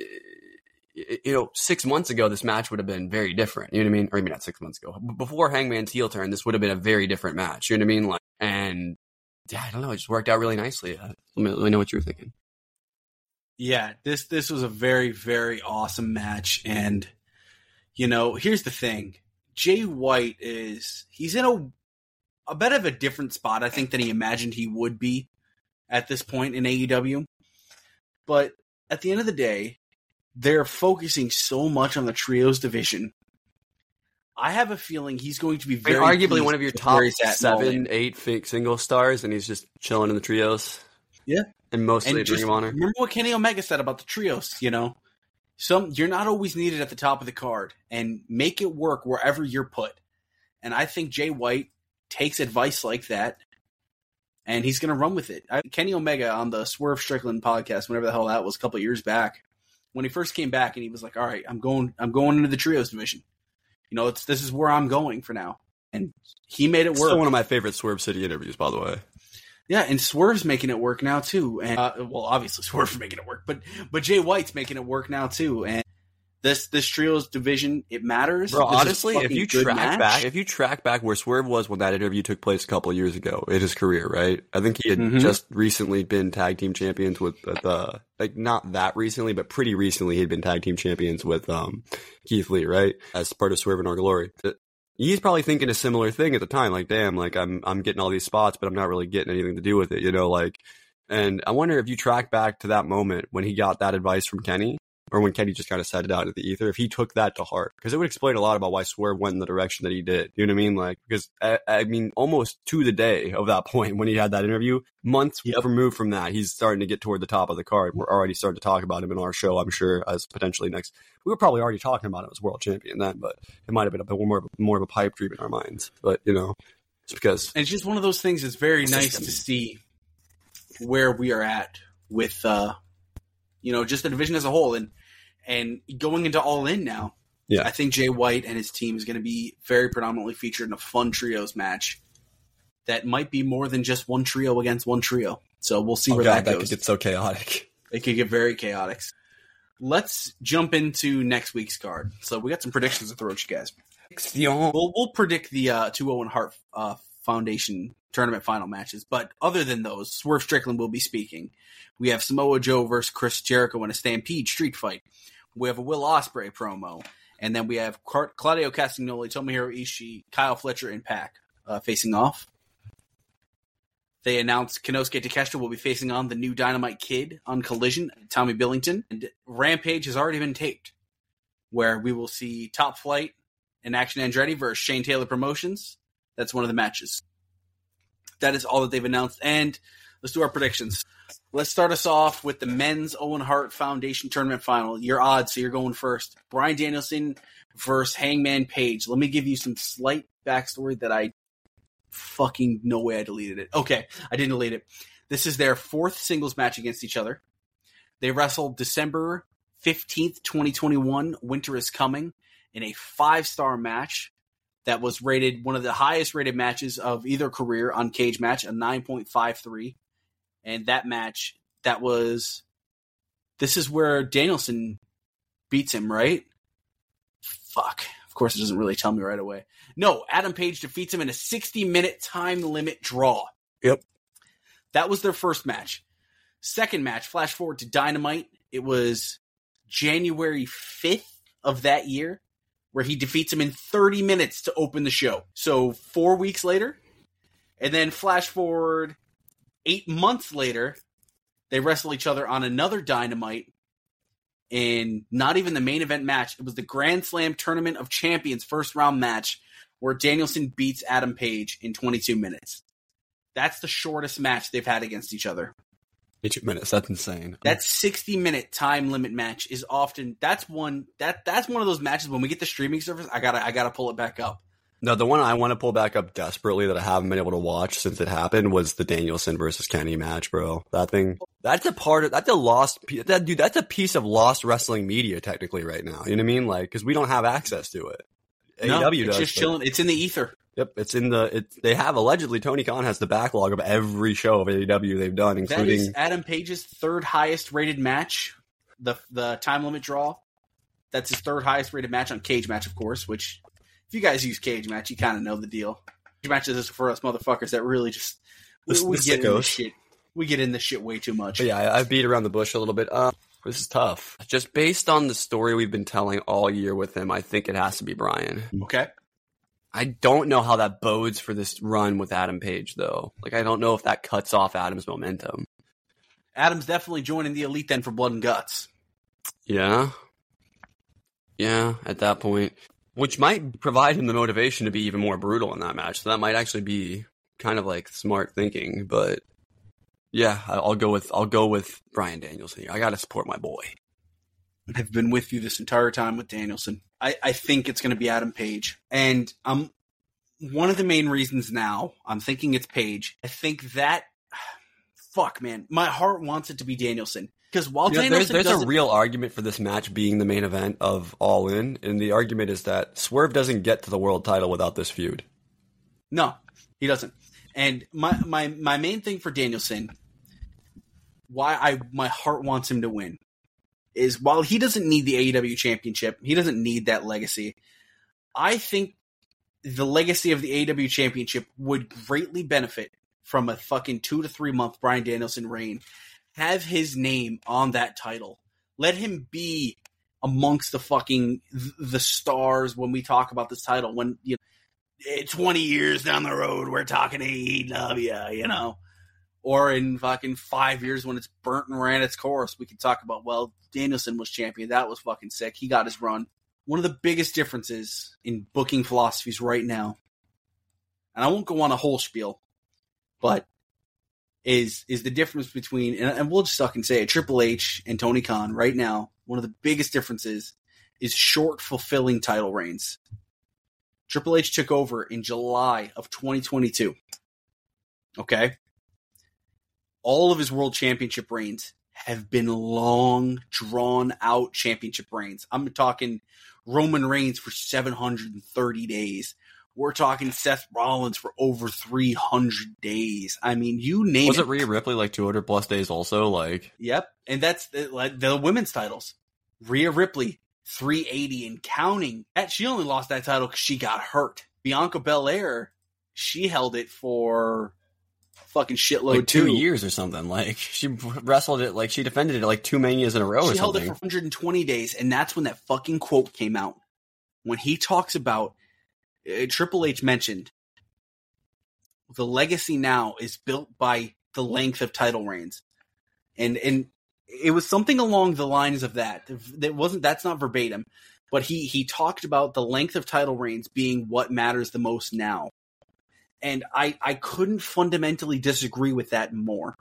you know, 6 months ago, this match would have been very different. You know what I mean? Or maybe not 6 months ago. Before Hangman's heel turn, this would have been a very different match. You know what I mean? Like, and yeah, I don't know. It just worked out really nicely. Let me know what you were thinking. Yeah, this was a very, very awesome match. And, you know, here's the thing. Jay White he's in a bit of a different spot, I think, than he imagined he would be at this point in AEW. But at the end of the day, they're focusing so much on the trios division. I have a feeling he's going to be very arguably one of your top 7, 8 fake single stars, and he's just chilling in the trios. Yeah. And mostly Ring of Honor. Remember what Kenny Omega said about the trios, you know? You're not always needed at the top of the card, and make it work wherever you're put. And I think Jay White takes advice like that, and he's going to run with it. Kenny Omega on the Swerve Strickland podcast, whenever the hell that was, a couple of years back, when he first came back, and he was like, "All right, I'm going into the trios division. You know, this is where I'm going for now." And he made it work. Still one of my favorite Swerve City interviews, by the way. Yeah, and Swerve's making it work now too. And well, obviously Swerve's making it work, but Jay White's making it work now too. And this trios division, it matters. Bro, honestly, if you track back where Swerve was when that interview took place a couple of years ago in his career, right? I think he had just recently been tag team champions with like not that recently, but pretty recently he'd been tag team champions with Keith Lee, right? As part of Swerve in Our Glory. He's probably thinking a similar thing at the time, like, damn, like I'm getting all these spots, but I'm not really getting anything to do with it, you know, like. And I wonder if you track back to that moment when he got that advice from Kenny, or when Kenny just kind of said it out at the ether, if he took that to heart, because it would explain a lot about why Swerve went in the direction that he did. You know what I mean? Like, because I mean, almost to the day of that point when he had that interview, months removed from that, he's starting to get toward the top of the card. We're already starting to talk about him in our show, I'm sure, as potentially next. We were probably already talking about him as world champion then, but it might have been a bit more of a pipe dream in our minds. But, you know, it's because. And it's just one of those things that's very nice to see where we are at with, you know, just the division as a whole. And going into All In now, I think Jay White and his team is going to be very predominantly featured in a fun trios match that might be more than just one trio against one trio. So we'll see where that goes. That could get so chaotic. It could get very chaotic. Let's jump into next week's card. So we got some predictions to throw at you guys. We'll predict the 2 Owen Hart Foundation tournament final matches. But other than those, Swerve Strickland will be speaking. We have Samoa Joe versus Chris Jericho in a Stampede street fight. We have a Will Ospreay promo. And then we have Claudio Castagnoli, Tomohiro Ishii, Kyle Fletcher, and Pac facing off. They announced Konosuke Takeshita will be facing on the new Dynamite Kid on Collision, Tommy Billington. And Rampage has already been taped, where we will see Top Flight and Action Andretti versus Shane Taylor Promotions. That's one of the matches. That is all that they've announced. And let's do our predictions. Let's start us off with the men's Owen Hart Foundation tournament final. Your odds, so you're going first. Bryan Danielson versus Hangman Page. Let me give you some slight backstory that I fucking no way I deleted it. Okay, I didn't delete it. This is their 4th singles match against each other. They wrestled December 15th, 2021. Winter is Coming in a 5-star match that was rated one of the highest rated matches of either career on Cage Match, a 9.53. And that match, this is where Danielson beats him, right? Fuck. Of course, it doesn't really tell me right away. No, Adam Page defeats him in a 60-minute time limit draw. Yep. That was their first match. Second match, flash forward to Dynamite. It was January 5th of that year, where he defeats him in 30 minutes to open the show. So 4 weeks later, and then flash forward 8 months later, they wrestle each other on another Dynamite in not even the main event match. It was the Grand Slam Tournament of Champions first round match where Danielson beats Adam Page in 22 minutes. That's the shortest match they've had against each other. 8 minutes. That's insane. That 60-minute time limit match is often that's one of those matches when we get the streaming service, I gotta pull it back up. No, the one I want to pull back up desperately that I haven't been able to watch since it happened was the Danielson versus Kenny match, bro. That's a piece of lost wrestling media technically right now. You know what I mean? Like, because we don't have access to it. No, AEW it's does, just chilling. It's in the ether. Yep, they have allegedly Tony Khan has the backlog of every show of AEW they've done, including that is Adam Page's third highest rated match, the time limit draw. That's his third highest rated match on Cage Match, of course. Which, if you guys use Cage Match, you kind of know the deal. Cage Match is for us motherfuckers that really just we get in this shit. We get in this shit way too much. But yeah, I beat around the bush a little bit. This is tough. Just based on the story we've been telling all year with him, I think it has to be Bryan. Okay. I don't know how that bodes for this run with Adam Page, though. Like, I don't know if that cuts off Adam's momentum. Adam's definitely joining the Elite then for Blood and Guts. Yeah. Yeah, at that point. Which might provide him the motivation to be even more brutal in that match. So that might actually be kind of like smart thinking. But yeah, I'll go with Bryan Danielson here. I gotta support my boy. I've been with you this entire time with Danielson. I think it's going to be Adam Page. And one of the main reasons now, I'm thinking it's Page. I think that, fuck, man, my heart wants it to be Danielson. Because while Danielson there's a real argument for this match being the main event of All In, and the argument is that Swerve doesn't get to the world title without this feud. No, he doesn't. And my main thing for Danielson, why my heart wants him to win, is while he doesn't need the AEW championship, he doesn't need that legacy. I think the legacy of the AEW championship would greatly benefit from a fucking 2 to 3 month Bryan Danielson reign. Have his name on that title. Let him be amongst the stars when we talk about this title. When 20 years down the road, we're talking AEW, Or in fucking 5 years when it's burnt and ran its course, we can talk about, well, Danielson was champion. That was fucking sick. He got his run. One of the biggest differences in booking philosophies right now, and I won't go on a whole spiel, but is the difference between, and we'll just fucking say it, Triple H and Tony Khan right now, one of the biggest differences is short, fulfilling title reigns. Triple H took over in July of 2022. Okay? All of his world championship reigns have been long, drawn-out championship reigns. I'm talking Roman Reigns for 730 days. We're talking Seth Rollins for over 300 days. I mean, you name it. Was it Rhea Ripley like 200 plus days also? Like, yep. And that's the women's titles. Rhea Ripley, 380 and counting. She only lost that title because she got hurt. Bianca Belair, she held it for fucking shitload like 2 years or something. Like, she wrestled it, like she defended it like 2 Manias in a row or something. She held it for 120 days, and that's when that fucking quote came out. When he talks about, Triple H mentioned, the legacy now is built by the length of title reigns. And it was something along the lines of that. That's not verbatim, but he talked about the length of title reigns being what matters the most now. And I couldn't fundamentally disagree with that more.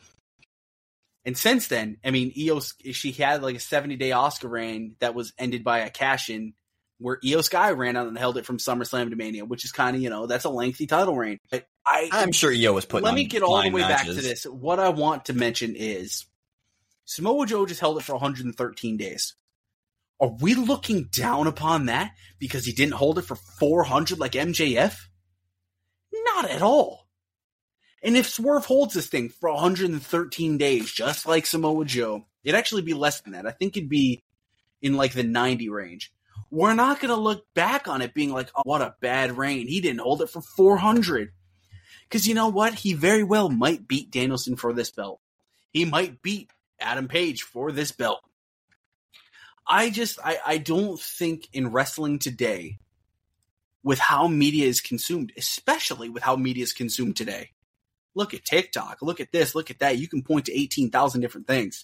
And since then, I mean, she had like a 70-day Asuka reign that was ended by a cash-in where Io Sky ran out and held it from SummerSlam to Mania, which is kind of, that's a lengthy title reign. But I'm sure Io was putting. Let me get all the way matches. back to this. What I want to mention is Samoa Joe just held it for 113 days. Are we looking down upon that because he didn't hold it for 400 like MJF? Not at all. And if Swerve holds this thing for 113 days, just like Samoa Joe, it'd actually be less than that. I think it'd be in like the 90 range. We're not going to look back on it being like, oh, what a bad reign. He didn't hold it for 400. Because you know what? He very well might beat Danielson for this belt. He might beat Adam Page for this belt. I don't think in wrestling today, with how media is consumed, especially with how media is consumed today. Look at TikTok, look at this, look at that. You can point to 18,000 different things.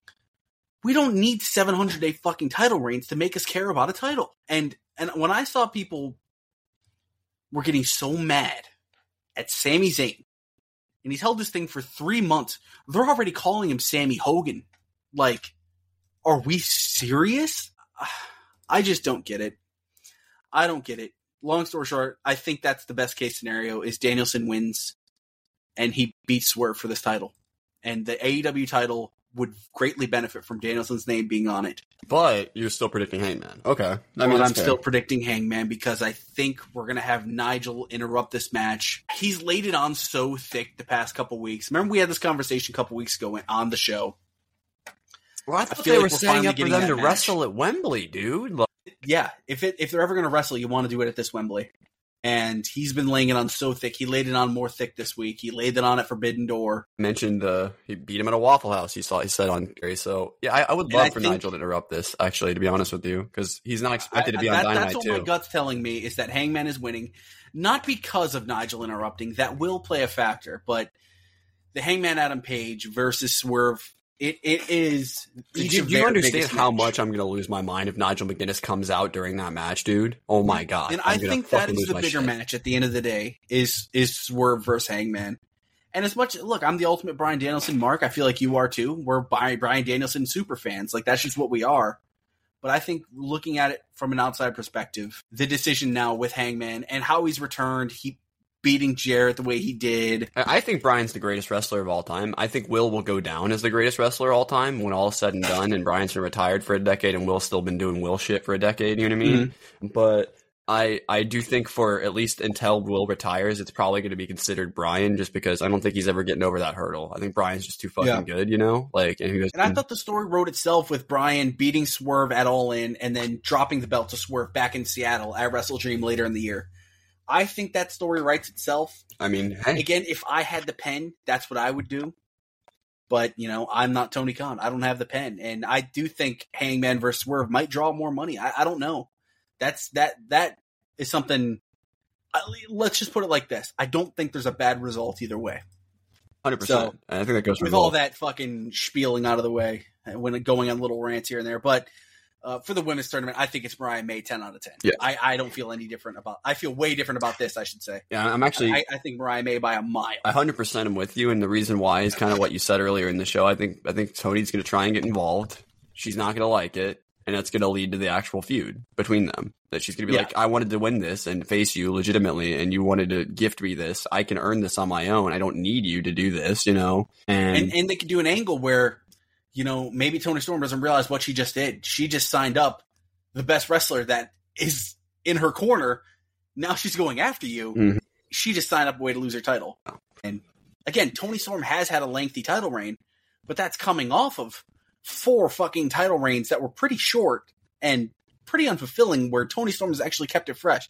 We don't need 700-day fucking title reigns to make us care about a title. And when I saw people were getting so mad at Sami Zayn, and he's held this thing for 3 months, they're already calling him Sammy Hogan. Like, are we serious? I just don't get it. I don't get it. Long story short, I think that's the best case scenario is Danielson wins and he beats Swerve for this title. And the AEW title would greatly benefit from Danielson's name being on it. But you're still predicting Hangman. Okay. I'm still predicting Hangman because I think we're going to have Nigel interrupt this match. He's laid it on so thick the past couple weeks. Remember we had this conversation a couple weeks ago on the show. Well, I thought they were setting up for them to wrestle at Wembley, dude. Yeah, if they're ever going to wrestle, you want to do it at this Wembley. And he's been laying it on so thick. He laid it on more thick this week. He laid it on at Forbidden Door. Mentioned he beat him at a Waffle House. He said on Gary. So yeah, I would love for Nigel to interrupt this. Actually, to be honest with you, because he's not expected to be on Dynamite too. That's what my gut's telling me is that Hangman is winning, not because of Nigel interrupting. That will play a factor, but the Hangman Adam Page versus Swerve. It is. Do you understand how much I'm going to lose my mind if Nigel McGuinness comes out during that match, dude? Oh my god! And I think that is the bigger match at the end of the day. Is Swerve versus Hangman? And as much look, I'm the ultimate Bryan Danielson mark. I feel like you are too. We're Bryan Danielson super fans. Like that's just what we are. But I think looking at it from an outside perspective, the decision now with Hangman and how he's returned, he beating Jarrett the way he did. I think Bryan's the greatest wrestler of all time. I think Will go down as the greatest wrestler of all time when all is said and done, and Bryan's been retired for a decade and Will's still been doing Will shit for a decade, you know what I mean? Mm-hmm. But I do think for at least until Will retires, it's probably going to be considered Bryan just because I don't think he's ever getting over that hurdle. I think Bryan's just too fucking good, you know? And I thought the story wrote itself with Bryan beating Swerve at All In and then dropping the belt to Swerve back in Seattle at Wrestle Dream later in the year. I think that story writes itself. I mean, hey. Again, if I had the pen, that's what I would do. But, you know, I'm not Tony Khan. I don't have the pen. And I do think Hangman versus Swerve might draw more money. I don't know. That is something. Let's just put it like this. I don't think there's a bad result either way. 100%. So, I think that goes with all that fucking spieling out of the way when going on little rants here and there. But for the women's tournament, I think it's Brian May 10 out of 10. Yeah. I don't feel any different about. I feel way different about this. I should say. Yeah, I'm actually. I think Brian May by a mile. 100% am with you, and the reason why is kind of what you said earlier in the show. I think Tony's going to try and get involved. She's not going to like it, and it's going to lead to the actual feud between them. That she's going to be like, I wanted to win this and face you legitimately, and you wanted to gift me this. I can earn this on my own. I don't need you to do this, you know. And they could do an angle where, you know, maybe Toni Storm doesn't realize what she just did. She just signed up the best wrestler that is in her corner. Now she's going after you. Mm-hmm. She just signed up a way to lose her title. And again, Toni Storm has had a lengthy title reign, but that's coming off of 4 fucking title reigns that were pretty short and pretty unfulfilling, where Toni Storm has actually kept it fresh.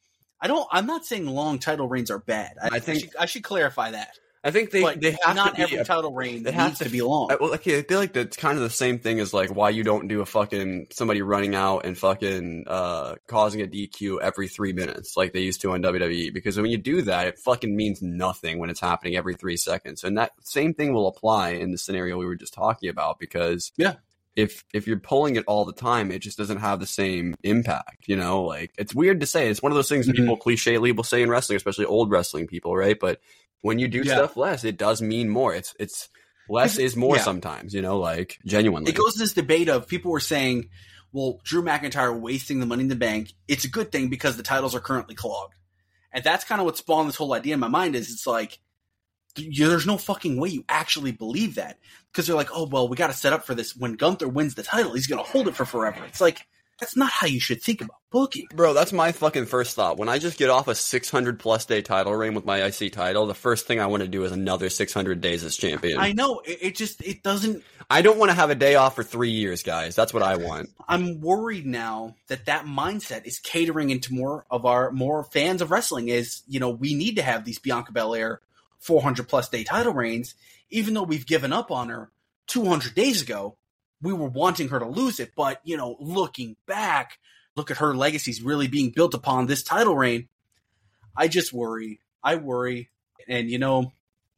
I'm not saying long title reigns are bad. I should clarify that. I think they have not to every title reign needs to be long. Well, okay, I feel like that's kind of the same thing as like why you don't do a fucking somebody running out and fucking causing a DQ every 3 minutes like they used to on WWE, because when you do that, it fucking means nothing when it's happening every 3 seconds. And that same thing will apply in the scenario we were just talking about, because if you're pulling it all the time, it just doesn't have the same impact, you know? Like, it's weird to say. It's one of those things people cliche-ly will say in wrestling, especially old wrestling people, right? But when you do stuff less, it does mean more. It's less is more sometimes, you know, like genuinely. It goes to this debate of people were saying, well, Drew McIntyre wasting the Money in the Bank. It's a good thing because the titles are currently clogged. And that's kind of what spawned this whole idea in my mind is it's like, there's no fucking way you actually believe that. Because they're like, oh, well, we got to set up for this. When Gunther wins the title, he's going to hold it for forever. It's like, that's not how you should think about booking. Bro, that's my fucking first thought. When I just get off a 600-plus day title reign with my IC title, the first thing I want to do is another 600 days as champion. I know. It doesn't... I don't want to have a day off for 3 years, guys. That's what I want. I'm worried now that mindset is catering into more fans of wrestling is, you know, we need to have these Bianca Belair 400-plus day title reigns, even though we've given up on her 200 days ago. we were wanting her to lose it, but, you know, looking back, look at her legacies really being built upon this title reign. I just worry. I worry. And, you know,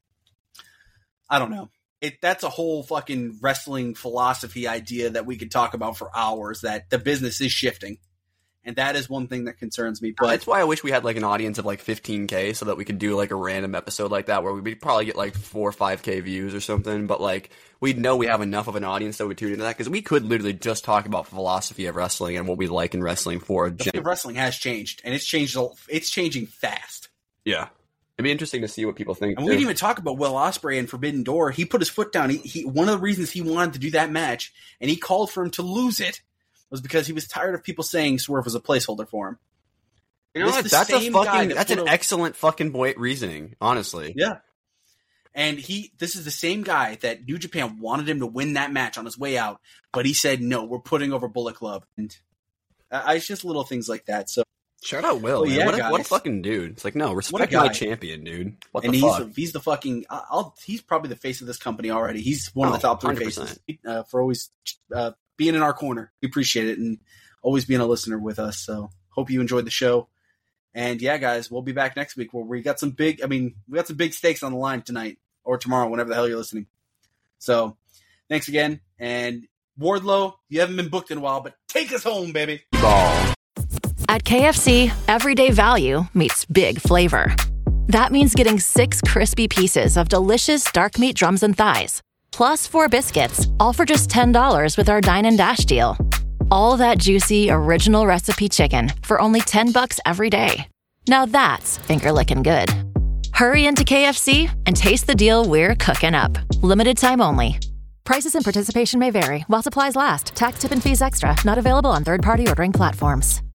I don't know. That's a whole fucking wrestling philosophy idea that we could talk about for hours, that the business is shifting. And that is one thing that concerns me. But that's why I wish we had like an audience of like 15K so that we could do like a random episode like that where we'd probably get like 4 or 5K views or something. But like we'd know we have enough of an audience that would tune into that, because we could literally just talk about philosophy of wrestling and what we like in wrestling for. The wrestling has changed, and it's changed. It's changing fast. Yeah. It'd be interesting to see what people think. And we didn't even talk about Will Ospreay and Forbidden Door. He put his foot down. He one of the reasons he wanted to do that match, and he called for him to lose it, was because he was tired of people saying Swerve was a placeholder for him. You know what? That's an excellent fucking reasoning, honestly. Yeah. And this is the same guy that New Japan wanted him to win that match on his way out, but he said, no, we're putting over Bullet Club. And it's just little things like that. So shout out Will. Yeah, what a fucking dude. It's like, no, respect my champion, dude. What the fuck? He's the fucking, he's probably the face of this company already. He's one of the top 3 faces for always being in our corner. We appreciate it, and always being a listener with us. So hope you enjoyed the show. And yeah, guys, we'll be back next week where we got some big stakes on the line tonight or tomorrow, whenever the hell you're listening. So thanks again. And Wardlow, you haven't been booked in a while, but take us home, baby. Ball. At KFC, everyday value meets big flavor. That means getting 6 crispy pieces of delicious dark meat drums and thighs, plus 4 biscuits, all for just $10 with our Dine and Dash deal. All that juicy, original recipe chicken for only $10 every day. Now that's finger-licking good. Hurry into KFC and taste the deal we're cooking up. Limited time only. Prices and participation may vary while supplies last. Tax, tip, and fees extra. Not available on third-party ordering platforms.